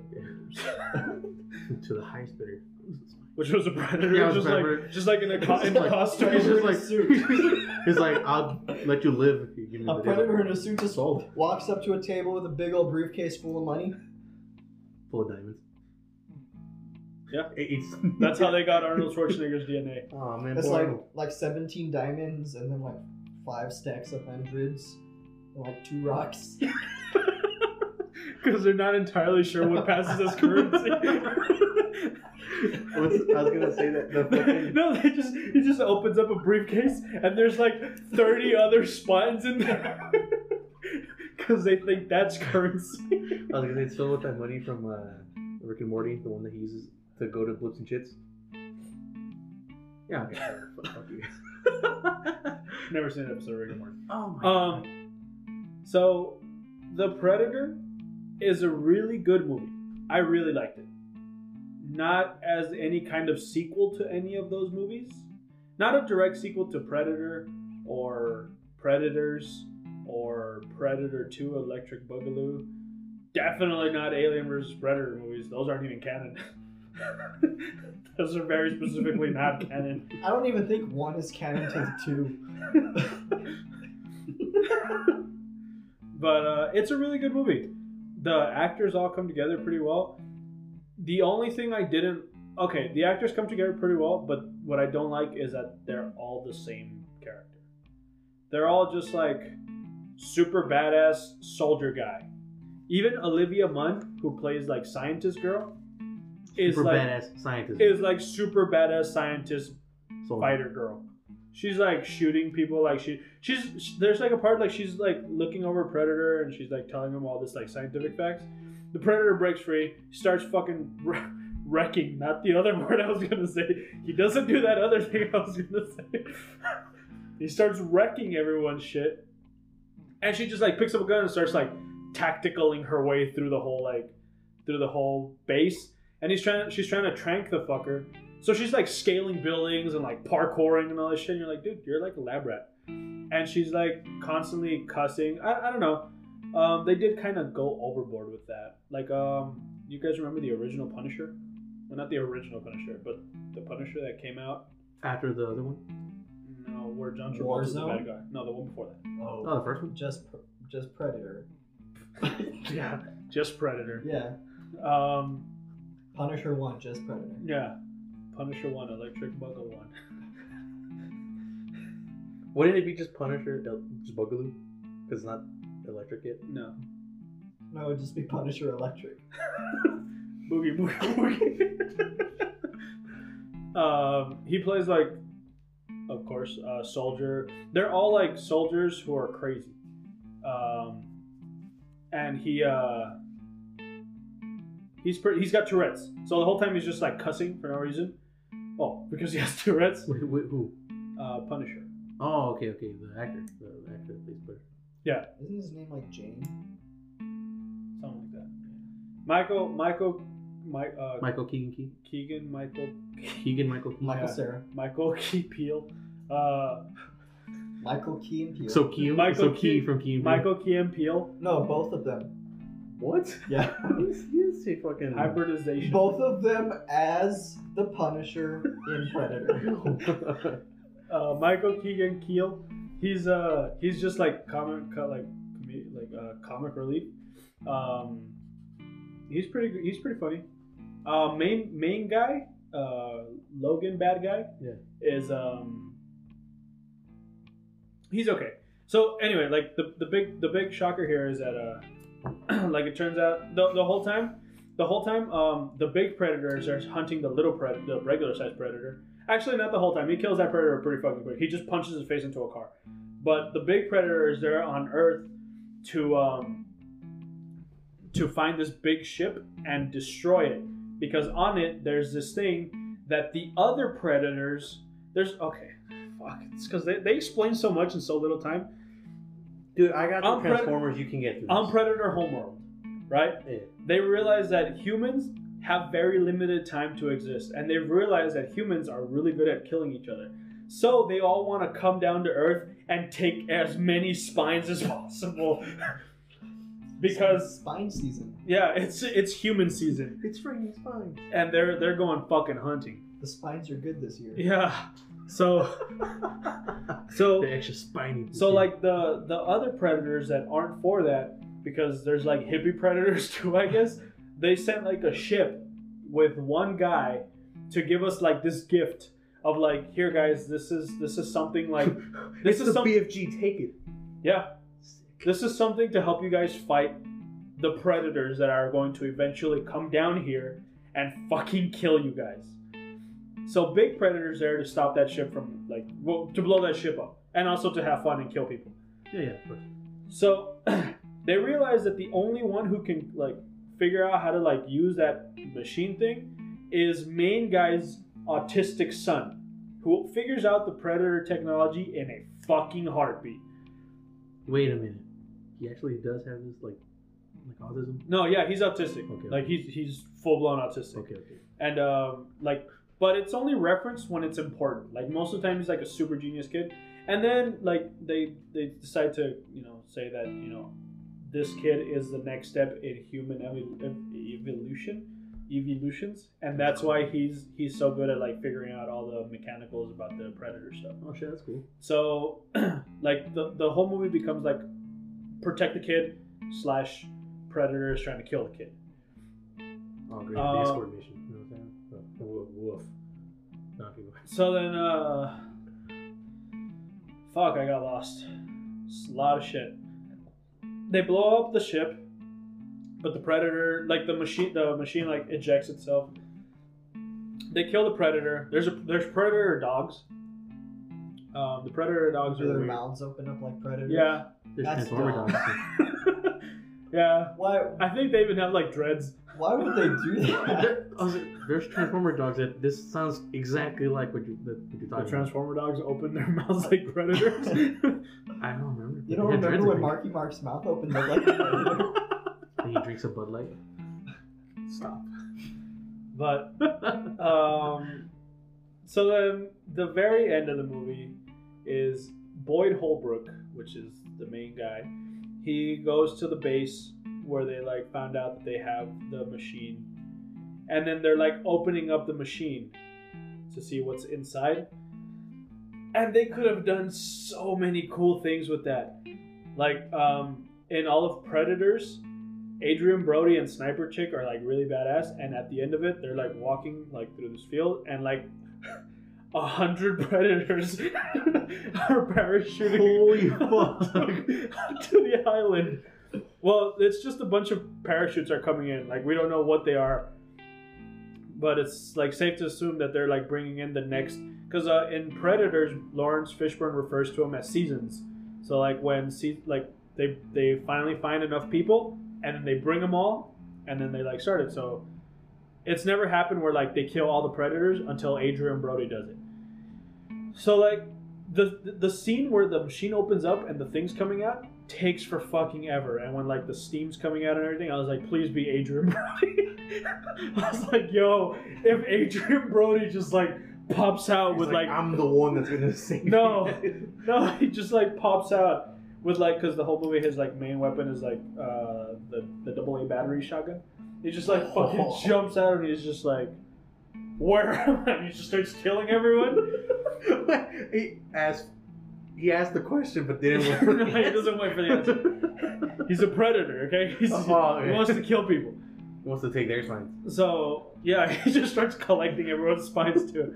to the highest bidder. Which was a Predator, yeah, just like in a costume. It's just like it's like, I'll let you live if you give me a Predator in a suit just walks up to a table with a big old briefcase full of money. Full of diamonds. Yeah. That's how they got Arnold Schwarzenegger's DNA. Oh man. It's like 17 diamonds and then like 5 stacks of hundreds and like 2 rocks. Because they're not entirely sure what passes as currency. I was gonna say that the fucking... No, he just opens up a briefcase and there's like 30 other spines in there. Because they think that's currency. I was gonna say it's filled with that money from Rick and Morty, the one that he uses to go to Blips and Chits. Yeah. Okay. Fuck you. Never seen an episode of Rick and Morty. Oh my god. So, The Predator is a really good movie. I really liked it. Not as any kind of sequel to any of those movies. Not a direct sequel to Predator or Predators or Predator 2 Electric Boogaloo. Definitely not Alien vs. Predator movies. Those aren't even canon. Those are very specifically not canon. I don't even think one is canon to the two. But it's a really good movie. The actors all come together pretty well. The only thing I didn't... Okay, the actors come together pretty well, but what I don't like is that they're all the same character. They're all just like super badass soldier guy. Even Olivia Munn, who plays like scientist girl, is Super like badass scientist. is like super badass scientist Soldier. fighter girl. She's like shooting people, like there's like a part like she's like looking over Predator and she's like telling him all this like scientific facts. The Predator breaks free, starts fucking wrecking. Not the other word I was gonna say. He doesn't do that other thing I was gonna say. He starts wrecking everyone's shit, and she just like picks up a gun and starts like tacticaling her way through the whole base. And she's trying to trank the fucker. So she's like scaling buildings and like parkouring and all this shit. And you're like, dude, you're like a lab rat. And she's like constantly cussing. I don't know. They did kind of go overboard with that. Like, you guys remember the original Punisher? Well, not the original Punisher, but the Punisher that came out. After the other one? No, where John Travolta was the Warzone? bad guy. No, the one before that. Oh, Oh, the first one? just Predator. Yeah, just Predator. Yeah, Punisher 1, just Predator. Yeah. Punisher 1, Electric Boogaloo 1. Wouldn't it be just Punisher, just Boogaloo? Because it's not electric yet? No. No, it would just be Punisher Electric. Boogie, boogie, boogie. He plays like, of course, soldier. They're all like soldiers who are crazy. And he's got Tourette's. So the whole time he's just like cussing for no reason. Oh, because he has Tourette's. Wait, who? Punisher. Oh, okay. The actor that plays Punisher. Yeah, Isn't his name like Jane? something like that. Michael Keegan Key. Keegan, Michael Michael Key. Michael Yeah. Cera. Michael Key Peel. Michael Key and Peele. So Key. Michael So Key- Key from Key and Peele. Michael Key and Peel. No, both of them. What? Yeah. You say fucking Hybridization. Both of them as the Punisher in Predator. Michael Keegan Keel. He's just like comic relief. He's pretty funny. Main guy, Logan, bad guy. Yeah. Is he's okay. So anyway, like the big shocker here is that like it turns out the whole time the big predators are hunting the regular sized predator. Actually, not the whole time. He kills that predator pretty fucking quick. He just punches his face into a car. But the big predator is there on Earth to find this big ship and destroy it, because on it there's this thing that the other predators it's because they explain so much in so little time. Dude, I got the On Transformers you can get through. On Predator Homeworld, right? Yeah. They realize that humans have very limited time to exist, and they've realized that humans are really good at killing each other. So they all want to come down to Earth and take as many spines as possible. Because Spine season. yeah, it's human season, It's raining spines. and they're going fucking hunting. The spines are good this year. Yeah. So The extra spiny. So like the other predators that aren't for that, because there's like hippie predators too, I guess, they sent like a ship with one guy to give us like this gift of like, here guys, this is something like it's the BFG. Take it. yeah, this is something to help you guys fight the predators that are going to eventually come down here and fucking kill you guys. So big predators there to stop that ship from to blow that ship up, and also to have fun and kill people. Yeah, of course. So they realize that the only one who can like figure out how to like use that machine thing is main guy's autistic son, who figures out the Predator technology in a fucking heartbeat. Wait a minute. He actually does have this like autism. No, yeah, he's autistic. Okay. Like he's full blown autistic. Okay. And but it's only referenced when it's important. Like most of the time, he's like a super genius kid. And then like they decide to say that this kid is the next step in human evolutions, and that's why he's so good at like figuring out all the mechanicals about the Predator stuff. Oh shit, that's cool. So like the whole movie becomes like protect the kid / Predator is trying to kill the kid. Oh great, the escort mission. You know what I'm saying? Woof. Not people. So then fuck, I got lost. It's a lot of shit. They blow up the ship, but the Predator, like the machine like ejects itself. They kill the Predator. There's Predator dogs. The Predator dogs Do are their weird. mouths open up like predators? Yeah, There's That's Transformer dumb. dogs. yeah. Why? I think they even have like dreads. Why would they do that? There's Transformer dogs that this sounds exactly like what you're The talking Transformer dogs open their mouths like predators. about. I don't remember. You don't They had dreads, remember I when think. Marky Mark's mouth opened up like a predator? And he drinks a Bud Light. Stop. But so then the very end of the movie is Boyd Holbrook, which is the main guy. He goes to the base where they like found out that they have the machine, and then they're like opening up the machine to see what's inside. And they could have done so many cool things with that. Like in all of Predators, Adrian Brody and Sniper Chick are like really badass, and at the end of it, they're like walking like through this field, and like 100 predators are parachuting Holy fuck. to the island. Well, it's just a bunch of parachutes are coming in. Like we don't know what they are, but it's like safe to assume that they're like bringing in the next. Because in Predators, Lawrence Fishburne refers to them as seasons. So like when they finally find enough people, and then they bring them all, and then they like start it. So it's never happened where like they kill all the predators until Adrian Brody does it. So like the scene where the machine opens up and the thing's coming out takes for fucking ever. And when like the steam's coming out and everything, I was like, please be Adrian Brody. I was like, yo, if Adrian Brody just like pops out with like I'm the one that's gonna save no, it. no, he just like pops out with like, because the whole movie his like main weapon is like the AA battery shotgun. He just like fucking jumps out and he's just like, where am I? And he just starts killing everyone. he asked the question but didn't wait No, for the he doesn't wait for the answer. He's a predator, okay? He okay. wants to kill people. He wants to take their spines. So yeah, he just starts collecting everyone's spines too.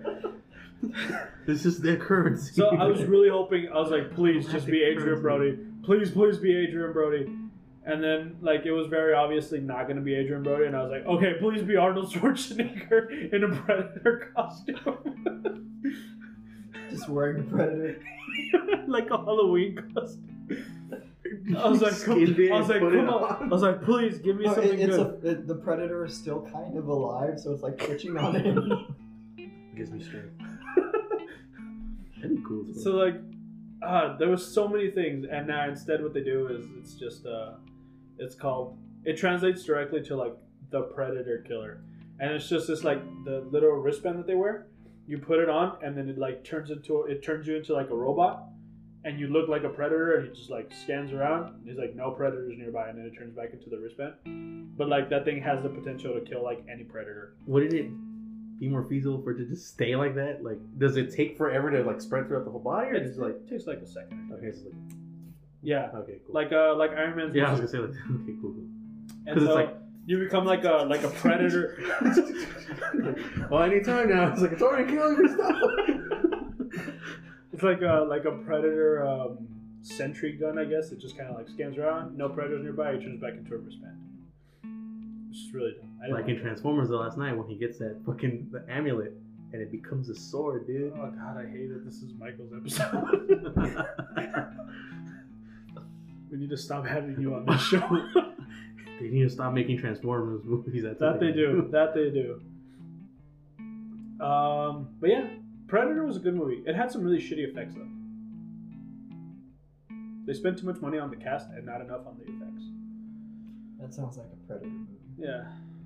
This is the currency. So I was really hoping, I was like, please just be Adrian Brody. Please be Adrian Brody. And then, like, it was very obviously not going to be Adrian Brody. And I was like, okay, please be Arnold Schwarzenegger in a Predator costume. Just wearing a predator. Like a Halloween costume. I was like, come Skinned it on. and I was like, please give me No, something good. the predator is still kind of alive, so it's like twitching on him. Gives me strength. That'd be cool. So like, there was so many things, and now instead what they do is it's just it's called, it translates directly to like the Predator Killer, and it's just this like the little wristband that they wear. You put it on, and then it like turns you into like a robot, and you look like a predator, and he just like scans around. And he's like, no predators nearby, and then it turns back into the wristband. But like that thing has the potential to kill like any predator. Wouldn't it be more feasible for it to just stay like that? Like, does it take forever to like spread throughout the whole body, or just like? It takes like a second. Okay, so like, Yeah, okay, cool. like Iron Man's. Yeah, I was gonna say like, okay, cool. And 'Cause so it's like- you become like a predator. Well, anytime now. It's like it's already killing me. Stop. It's like a predator sentry gun, I guess. It just kind of like scans around, no predators nearby. It turns back into a wristband. It's just really dumb. I didn't Like in that. Transformers the last night when he gets that fucking the amulet and it becomes a sword, dude. Oh god, I hate it. This is Michael's episode. We need to stop having you on this show. They need to stop making Transformers movies. That's what That they do. That they do. But yeah, Predator was a good movie. It had some really shitty effects though. They spent too much money on the cast and not enough on the effects. That sounds like a Predator movie. Yeah.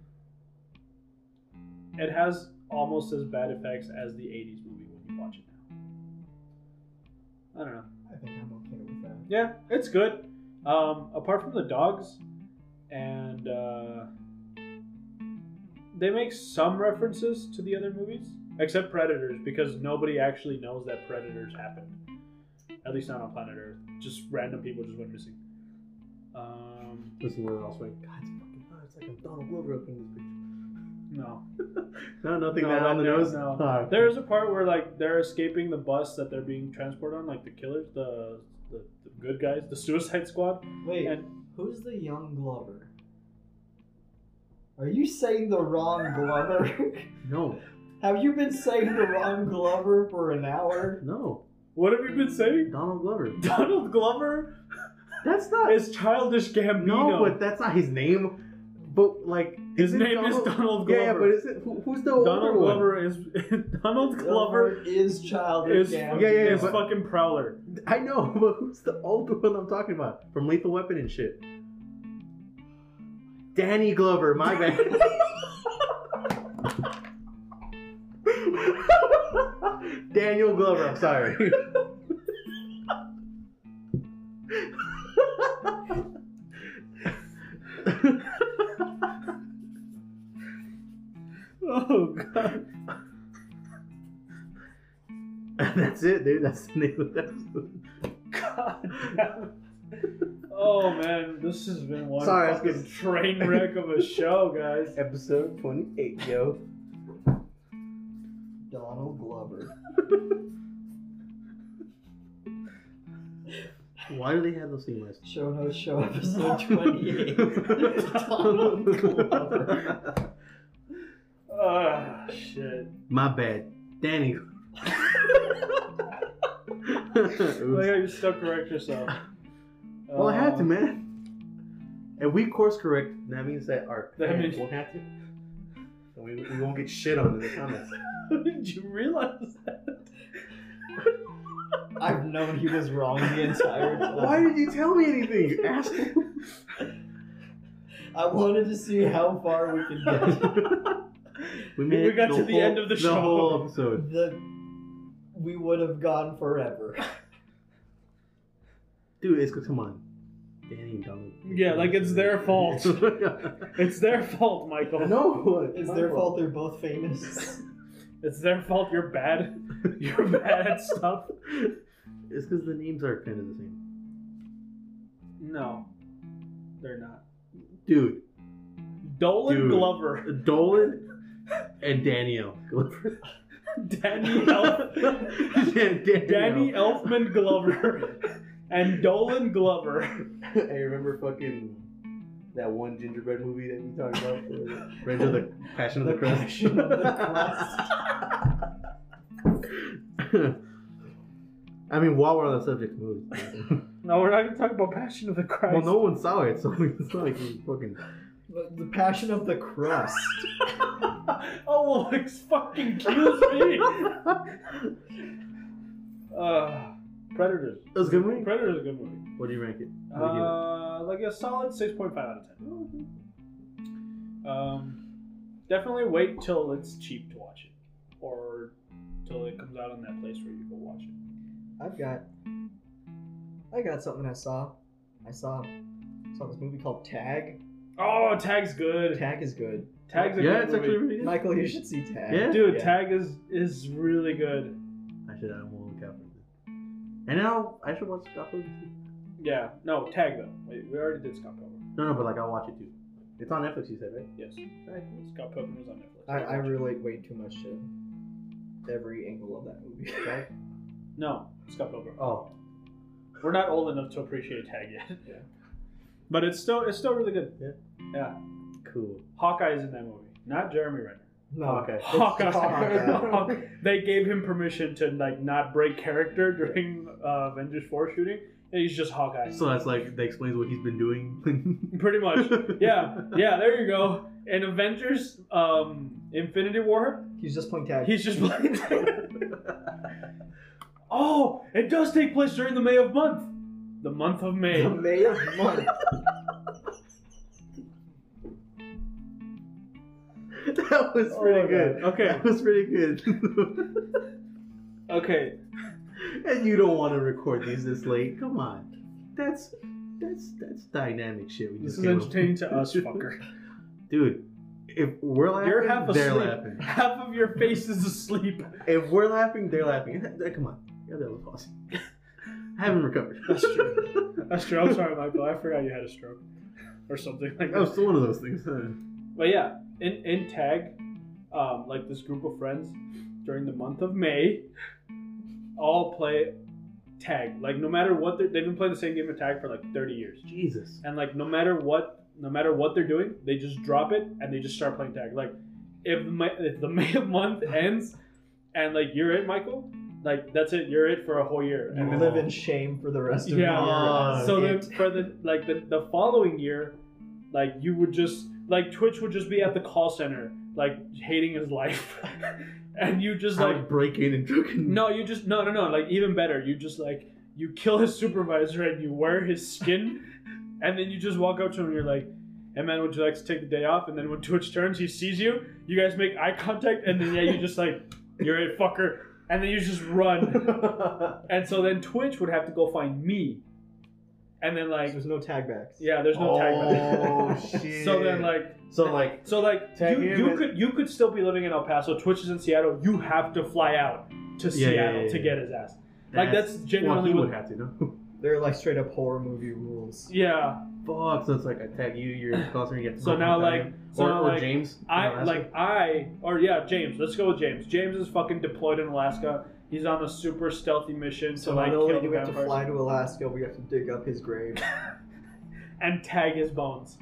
It has almost as bad effects as the 80s movie when you watch it now. I don't know. I think I'm okay with that. Yeah, it's good. Apart from the dogs, and they make some references to the other movies, except Predators, because nobody actually knows that Predators happened. At least not on planet Earth. Just random people just went missing. Let's see where else went. God, it's fucking hot. It's like a Donald Glover up in this picture. No. No, nothing No, that on the nose. No. Oh, There's a part where like they're escaping the bus that they're being transported on, like the killers, the good guys, the Suicide Squad. Wait, And who's the young Glover? Are you saying the wrong Glover? no, Have you been saying the wrong Glover for an hour? no. what have you been saying? Donald Glover. Donald Glover That's not. is Childish Gambino. No, but that's not his name. But like, His isn't name is Donald Yeah, Glover. but is it who's the older Donald one? Glover is Donald Glover is Childish is Gambino. Yeah, is but- fucking Prowler. I know, but who's the older one I'm talking about from Lethal Weapon and shit? Danny Glover, my bad. Daniel Glover, I'm sorry. Oh god. That's it, dude. That's the name of the episode. God damn it. Oh man, this has been one Sorry, I was fucking gonna- train wreck of a show, guys. Episode 28, yo. Donald Glover. Why do they have those things? Show No Show episode 28. Donald Glover. Ah, shit. My bad. Danny. Like how you still correct yourself. Well, I had to, man. And we course correct, that means that our That fans means- won't have to. So we won't get shit on in the comments. How did you realize that? I've known he was wrong the entire time. Why did you tell me anything, you asshole? I wanted to see how far we could get. We got to the end of the show. The whole episode. We would have gone forever. Dude, it's come on. Danny and Donald. Yeah, like it's their fault. It's their fault, Michael. No, It's their fault they're both famous. It's their fault you're bad. You're bad at stuff. It's because the names are kind of the same. No, they're not. Dude, Dolan Glover. Dolan and Danielle Glover. Danny Elfman Glover. And Dolan Glover. I remember fucking that one gingerbread movie that we talked about. Revenge of the Passion of the Crust. Passion of the Crust. I mean, while we're on the subject of movies. No, we're not going to talk about Passion of the Christ. Well, no one saw it, so it's not like we fucking. The Passion of the Crust. Oh, fucking excuse me. Predators. That was a good movie. Predators is a good movie. What do you rank it? What do you give it? Like a solid 6.5 out of 10. Definitely wait till it's cheap to watch it, or till it comes out on that place where you go watch it. I got something I saw. I saw this movie called Tag. Oh, Tag's good. Tag is good. Tag's a Yeah, good it's movie. actually really good. Michael, you should see Tag. Yeah? Dude, Tag is really good. I should have one look out for this. And now I should watch Scott Pilgrim too. Yeah, no, Tag though. Wait, we already did Scott Pilgrim. No, but like I'll watch it too. It's on Netflix, you said, right? Yes, Scott Pilgrim was on Netflix. I relate way too much to every angle of that movie. Right? No, Scott Pilgrim. Oh, We're not old enough to appreciate Tag yet. Yeah. But it's still really good. Yeah. cool. Hawkeye's in that movie, not Jeremy Renner. No, Okay. Hawkeye. They gave him permission to like not break character during Avengers 4 shooting, He's just Hawkeye. So that's like that explains what he's been doing. Pretty much. Yeah. There you go. In Avengers, Infinity War, He's just playing tag. he's just playing. Oh, it does take place during the May of month. The month of May. The May of month. That was pretty good. Okay. That was pretty good. Okay. And you don't want to record these this late. Come on. That's dynamic shit. We This just is came up entertaining with. to us, fucker. Dude, if we're laughing, You're half they're asleep. laughing. Half of your face is asleep. If we're laughing, they're laughing. Come on. You have that little pause. I haven't recovered. That's true. That's true. I'm sorry, Michael. I forgot you had a stroke. Or something like That was that. still one of those things. But yeah, in tag, like this group of friends during the month of May, all play tag. Like no matter what they've been playing the same game of tag for like 30 years. Jesus. And like no matter what they're doing, they just drop it and they just start playing tag. Like if the May month ends and like you're it, Michael, like that's it. You're it for a whole year. You And then, live in shame for the rest of yeah. the year. So then It- for the following year, like you would just like Twitch would just be at the call center, like hating his life, and you just I like would break in and fucking. no, you just no, like even better, you just like you kill his supervisor and you wear his skin, and then you just walk up to him and you're like, "Hey man, would you like to take the day off?" And then when Twitch turns, he sees you, you guys make eye contact, and then yeah, you just like, "You're a fucker," and then you just run, and so then Twitch would have to go find me, and then like There's no tag backs. yeah, there's no tag back. Oh shit. So then like. So like. Tag him you and- could still be living in El Paso. Twitch is in Seattle. You have to fly out to Seattle to get his ass. Like that's genuinely well, what. he would have to, no? They're like straight up horror movie rules. Yeah, Fuck. So it's like I tag you, you're closer, you get to So go now, tag like- him. so or, now, or like, James. James. Let's go with James. James is fucking deployed in Alaska. He's on a super stealthy mission So to like not only kill do the we have to vampires fly to Alaska, we have to dig up his grave. and tag his bones.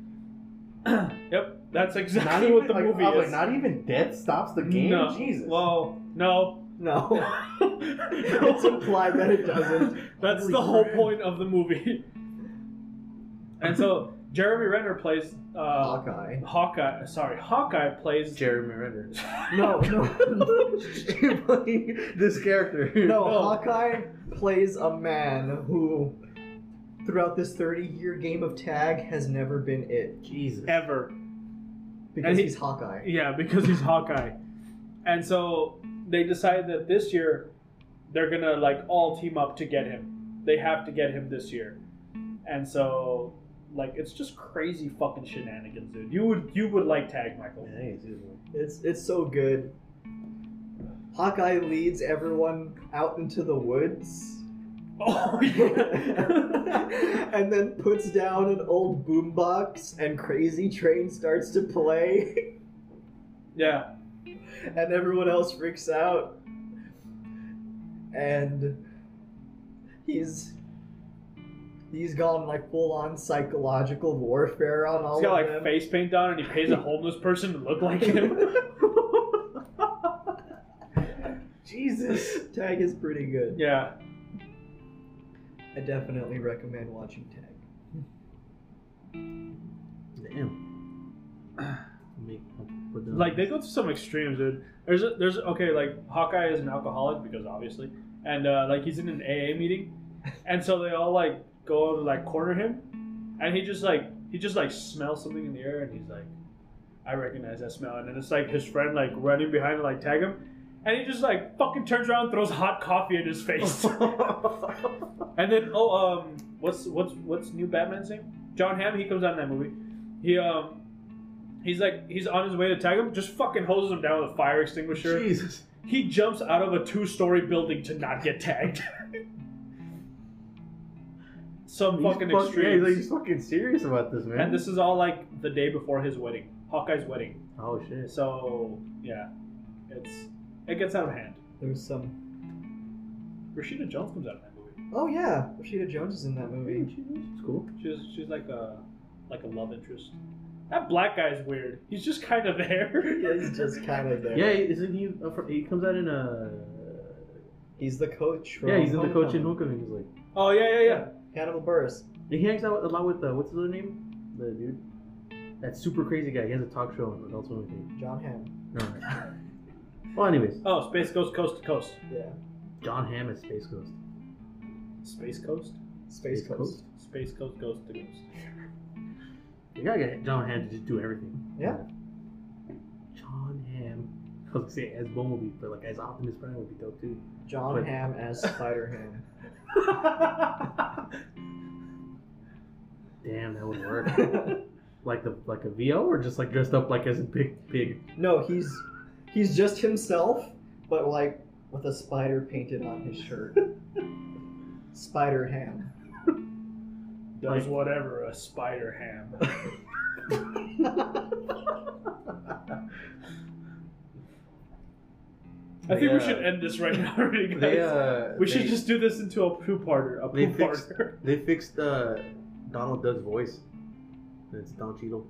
Yep, that's Not exactly even, what the like, movie I was is. like, not even death stops the game? No. Jesus. Well, no. No. It's implied that it doesn't. That's Holy the whole crap. point of the movie. And so Jeremy Renner plays Hawkeye. Hawkeye plays Jeremy Renner. No. You're playing this character. No, No. Hawkeye plays a man who, throughout this 30-year game of tag, has never been it. Jesus. ever. Because And he- he's Hawkeye. Yeah, because he's Hawkeye. And so they decided that this year they're gonna like all team up to get him. They have to get him this year. And so like it's just crazy fucking shenanigans, dude. You would like tag, Michael. Yeah, he's just- It's so good. Hawkeye leads everyone out into the woods. Oh yeah. And then puts down an old boombox and Crazy Train starts to play. Yeah. And everyone else freaks out. And he's gone like full on psychological warfare on all He's got of like them. face paint on and he pays a homeless person to look like him. Jesus. Tag is pretty good. Yeah. I definitely recommend watching Tag. Damn. Put down- Like they go to some extremes, dude. There's okay, like Hawkeye is an alcoholic because obviously, and like he's in an AA meeting, and so they all like go to like corner him, and he just like smells something in the air, and he's like, I recognize that smell, and then it's like his friend like running behind to like tag him, and he just like fucking turns around, and throws hot coffee in his face, and then what's new Batman's name? John Hamm. He comes out in that movie. He's on his way to tag him, just fucking hoses him down with a fire extinguisher. Jesus. He jumps out of a 2-story building to not get tagged. Some fucking Yeah, extremes. he's fucking serious about this, man. And this is all like the day before his wedding, Hawkeye's wedding. Oh shit. So yeah, it gets out of hand. There's some. Rashida Jones comes out in that movie. Oh yeah, Rashida Jones is in that movie. It's cool. She's like a love interest. That black guy's weird. He's just kind of there. Yeah, he's just kind of there. Yeah, isn't he? He comes out in He's the coach. From Yeah, he's in the coach in Homecoming. Homecoming. He's like, Oh yeah. Hannibal Buress. he hangs out a lot with what's his other name? The dude, that super crazy guy. He has a talk show on Adult Swim. I think. John Hamm. No. Well, anyways, Oh, Space Ghost Coast to Coast. Yeah. John Hamm is Space Ghost. Space Coast. Space Space Coast. Space Coast Ghost to Ghost. You gotta get John Hamm to just do everything. Yeah. John Hamm. I was gonna say as Bumblebee, but like as Optimus Prime would be dope too. John But- Hamm as Spider Ham. Damn, that would work. like a VO or just like dressed up like as a big pig. No, he's just himself, but like with a spider painted on his shirt. Spider Ham. Does whatever a spider ham. I think we should end this right now, already, guys. We should just do this into a two-parter. A two-parter. They fixed Donald Duck's voice. It's Don Cheadle.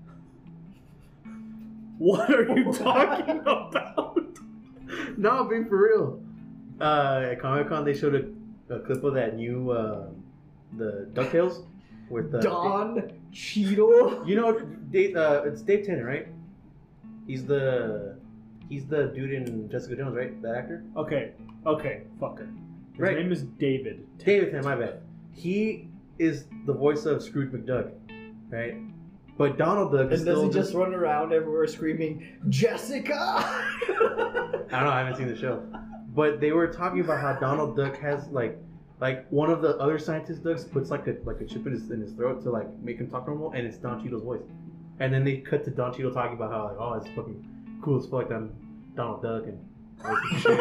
What are you talking about? No, I'm being for real. At Comic Con, they showed a clip of that new the DuckTales with Don Cheadle. You know, it's Dave Tennant, right? He's the dude in Jessica Jones, right? That actor. Okay, fucker. His Right. name is David. David Tennant, my bad. He is the voice of Scrooge McDuck, right? But Donald Duck is And does still he just run around everywhere screaming, Jessica? I don't know. I haven't seen the show, but they were talking about how Donald Duck has like one of the other scientist ducks puts like a chip in his throat to like make him talk normal, and it's Don Cheadle's voice. And then they cut to Don Cheadle talking about how like, oh, it's fucking cool as fuck. I'm Donald Duck and all this shit.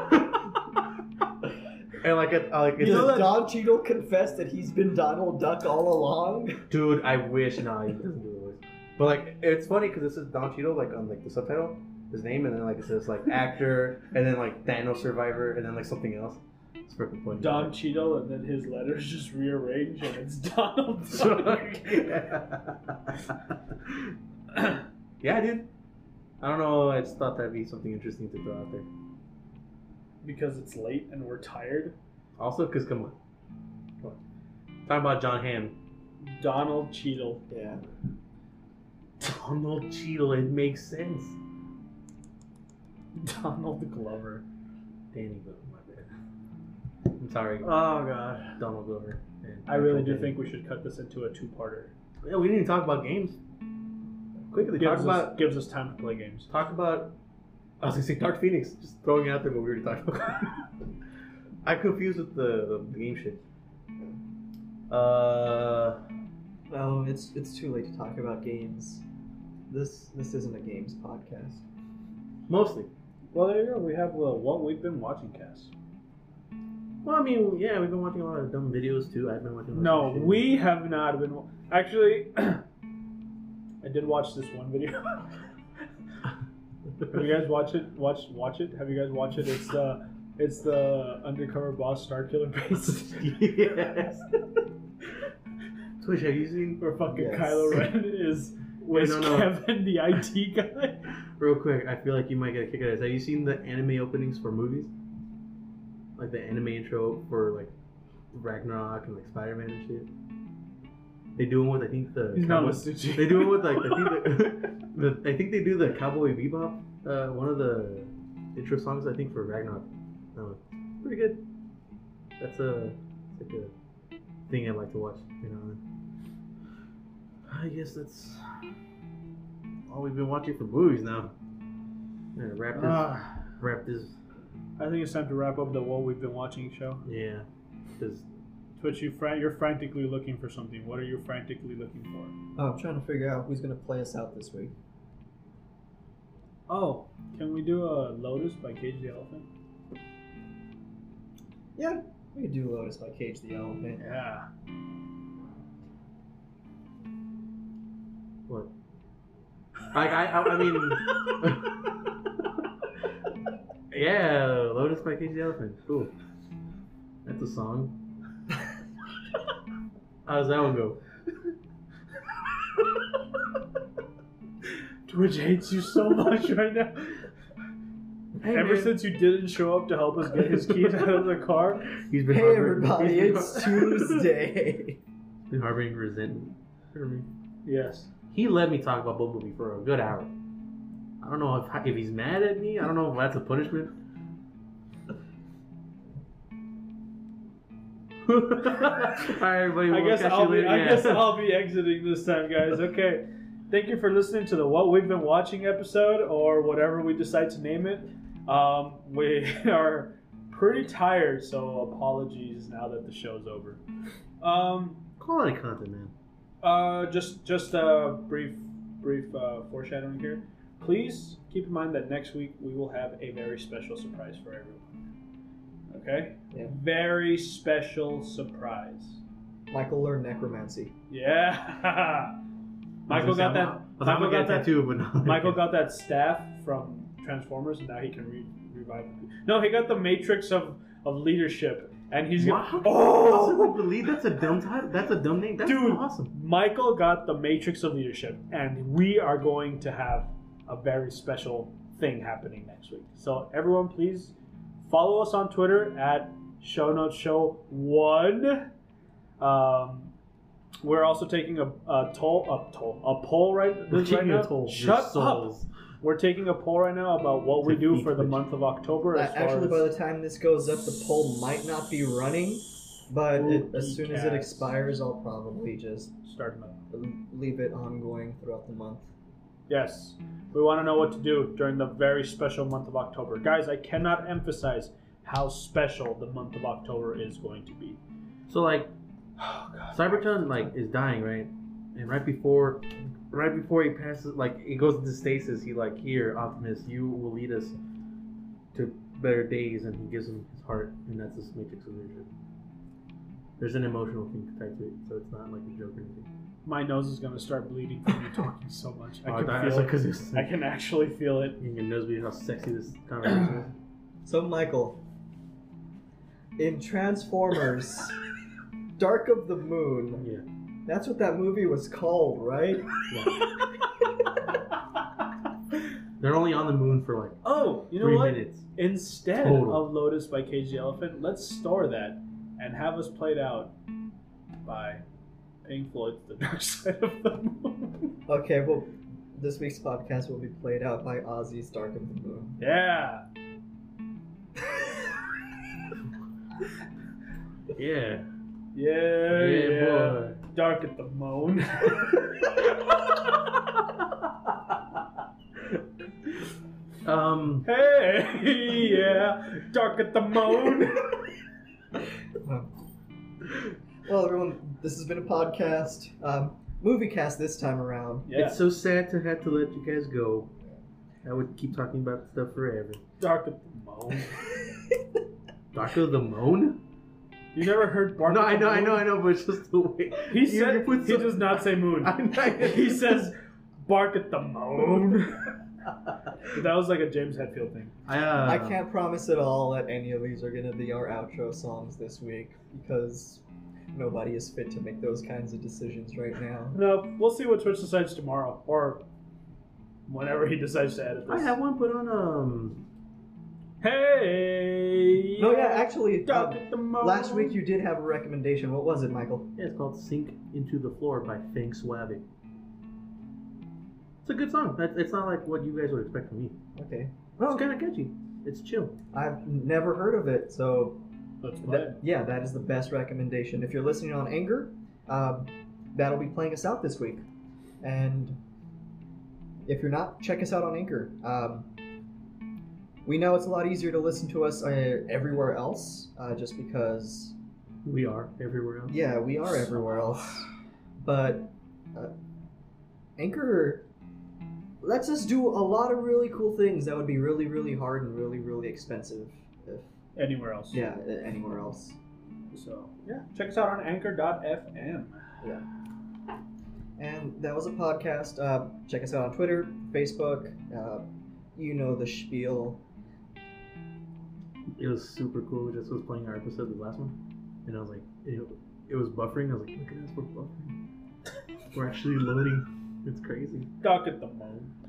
And it's Does Don Cheadle confess that he's been Donald Duck all along? dude, I wish he doesn't do the voice. But like, it's funny because it says Don Cheadle like on like the subtitle, his name, and then like it says like actor, and then like Thanos survivor, and then like something else. It's freaking funny. Don Cheadle, and then his letters just rearrange, and it's Donald Duck. Yeah, dude. I don't know. I just thought that'd be something interesting to throw out there. Because it's late and we're tired. Also, because come on. Talking about John Hamm. Donald Cheadle. Yeah. Donald Cheadle. It makes sense. Donald Glover. Danny Glover, my bad. I'm sorry, Oh god. Donald Glover. And I really do Danny. think we should cut this into a two-parter. Yeah, we didn't even talk about games. Quickly, Gives us time to play games. talk about. I was gonna say Dark Phoenix. Just throwing it out there, but we already talked about. I'm confused with the game shit. Oh, it's too late to talk about games. This isn't a games podcast. Mostly. Well, there you go. We have what we've been watching, Cass. Well, I mean, yeah, we've been watching a lot of dumb videos too. I've been watching. a lot No, of shit. we have not been. Actually, I did watch this one video. Have you guys watched it? Watch it. Have you guys watched it? It's the undercover boss Starkiller base. Yes. Twitch, have you seen? Where fucking Yes. Kylo Ren is no. Kevin, the IT guy. Real quick, I feel like you might get a kick out of this. Have you seen the anime openings for movies? Like the anime intro for like Ragnarok and like Spider-Man and shit. They do them with I think the He's not Cowboy- listening to you. They do it with like I think they do the Cowboy Bebop, one of the intro songs I think for Ragnarok. Pretty good. That's like a thing I like to watch. You know. I guess that's all we've been watching for movies now. Yeah, wrap this. I think it's time to wrap up the what we've been watching show. Yeah, because Twitch, you're frantically looking for something. What are you frantically looking for? Oh, I'm trying to figure out who's gonna play us out this week. Oh, can we do a Lotus by Cage the Elephant? Yeah, we could do Lotus by Cage the Elephant. Yeah. what? I mean, yeah, Lotus by Cage the Elephant. Cool. That's a song. How does that one go? Twitch hates you so much right now. Hey, Ever man. since you didn't show up to help us get his keys out of the car. He's been Hey harboring- everybody, he's been- it's Tuesday. been harboring resentment for me. Yes. He let me talk about Bumblebee for a good hour. I don't know if he's mad at me. I don't know if that's a punishment. All right, everybody. I We'll guess catch I'll you be. later. I Yeah. guess I'll be exiting this time, guys. Okay. Thank you for listening to the What We've Been Watching episode, or whatever we decide to name it. We are pretty tired, so apologies now that the show's over. Quality content, man. Just a brief foreshadowing here. Please keep in mind that next week we will have a very special surprise for everyone. Okay? Yeah. Very special surprise. Michael learned necromancy. Yeah. Michael got that. Michael got that tattoo, but not. Michael got that staff from Transformers, and now he can revive them. No, he got the Matrix of leadership, and he's Wow. Oh, Believe that's a dumb title. That's a dumb name. That's dude! awesome. Michael got the Matrix of leadership, and we are going to have a very special thing happening next week. So everyone, please follow us on Twitter at ShowNotesShow1. We're also taking a poll right now. Shut up. We're taking a poll right now about what we do for the month of October. Actually, by the time this goes up, the poll might not be running, but as soon as it expires, I'll probably just start leave it ongoing throughout the month. Yes, we want to know what to do during the very special month of October. Guys, I cannot emphasize how special the month of October is going to be. So like, Oh, God. Cybertron like is dying, right? And right before he passes, like he goes into stasis, he like, here, Optimus, you will lead us to better days, and he gives him his heart, and that's this Matrix of leadership. There's an emotional thing tied to it, so it's not like a joke or anything. My nose is going to start bleeding from you talking so much. I Oh, can that's feel like 'cause it. it's- I can actually feel it. You can know how sexy this conversation is. So, Michael, in Transformers, Dark of the Moon, Yeah. that's what that movie was called, right? They're only on the moon for like Oh, you know 3 what? minutes. Instead Total. of Lotus by Cage the Elephant, let's store that and have us played out by Pink Floyd's The Dark Side of the Moon. Okay, well, this week's podcast will be played out by Ozzy's Dark of the Moon. Yeah. Yeah. Yeah. boy. Dark at the Moon. Hey, yeah. Dark at the Moon. Well, everyone, this has been a podcast. Movie cast this time around. Yeah. It's so sad to have to let you guys go. I would keep talking about stuff forever. Dark at the Moon. Dark of the Moon? You never heard Bark No, at the I Moon? know, but it's just the way. He said put he does not say moon. I know. He says bark at the moon. But that was like a James Hetfield thing. I can't promise at all that any of these are going to be our outro songs this week because nobody is fit to make those kinds of decisions right now. No, we'll see what Twitch decides tomorrow or whenever he decides to edit this. I have one put on Hey. No, yeah, actually, Dark at the moon. last week you did have a recommendation. What was it, Michael? Yeah, it's called "Sink Into the Floor" by Fang Swabbing. It's a good song. It's not like what you guys would expect from me. Okay. It's kind of catchy. It's chill. I've never heard of it, so Let's play it. yeah, that is the best recommendation. If you're listening on Anger, that'll be playing us out this week. And if you're not, check us out on Anchor. We know it's a lot easier to listen to us everywhere else, just because, We are everywhere else. yeah, we are everywhere else. But Anchor lets us do a lot of really cool things that would be really, really hard and really, really expensive if, Anywhere else. yeah, anywhere else. So, yeah. Check us out on anchor.fm. And that was a podcast. Check us out on Twitter, Facebook. You know the spiel. It was super cool. We just was playing our episode, the last one, and I was like, it was buffering. I was like, look at us, we're buffering. We're actually loading. It's crazy. Dark at the moon.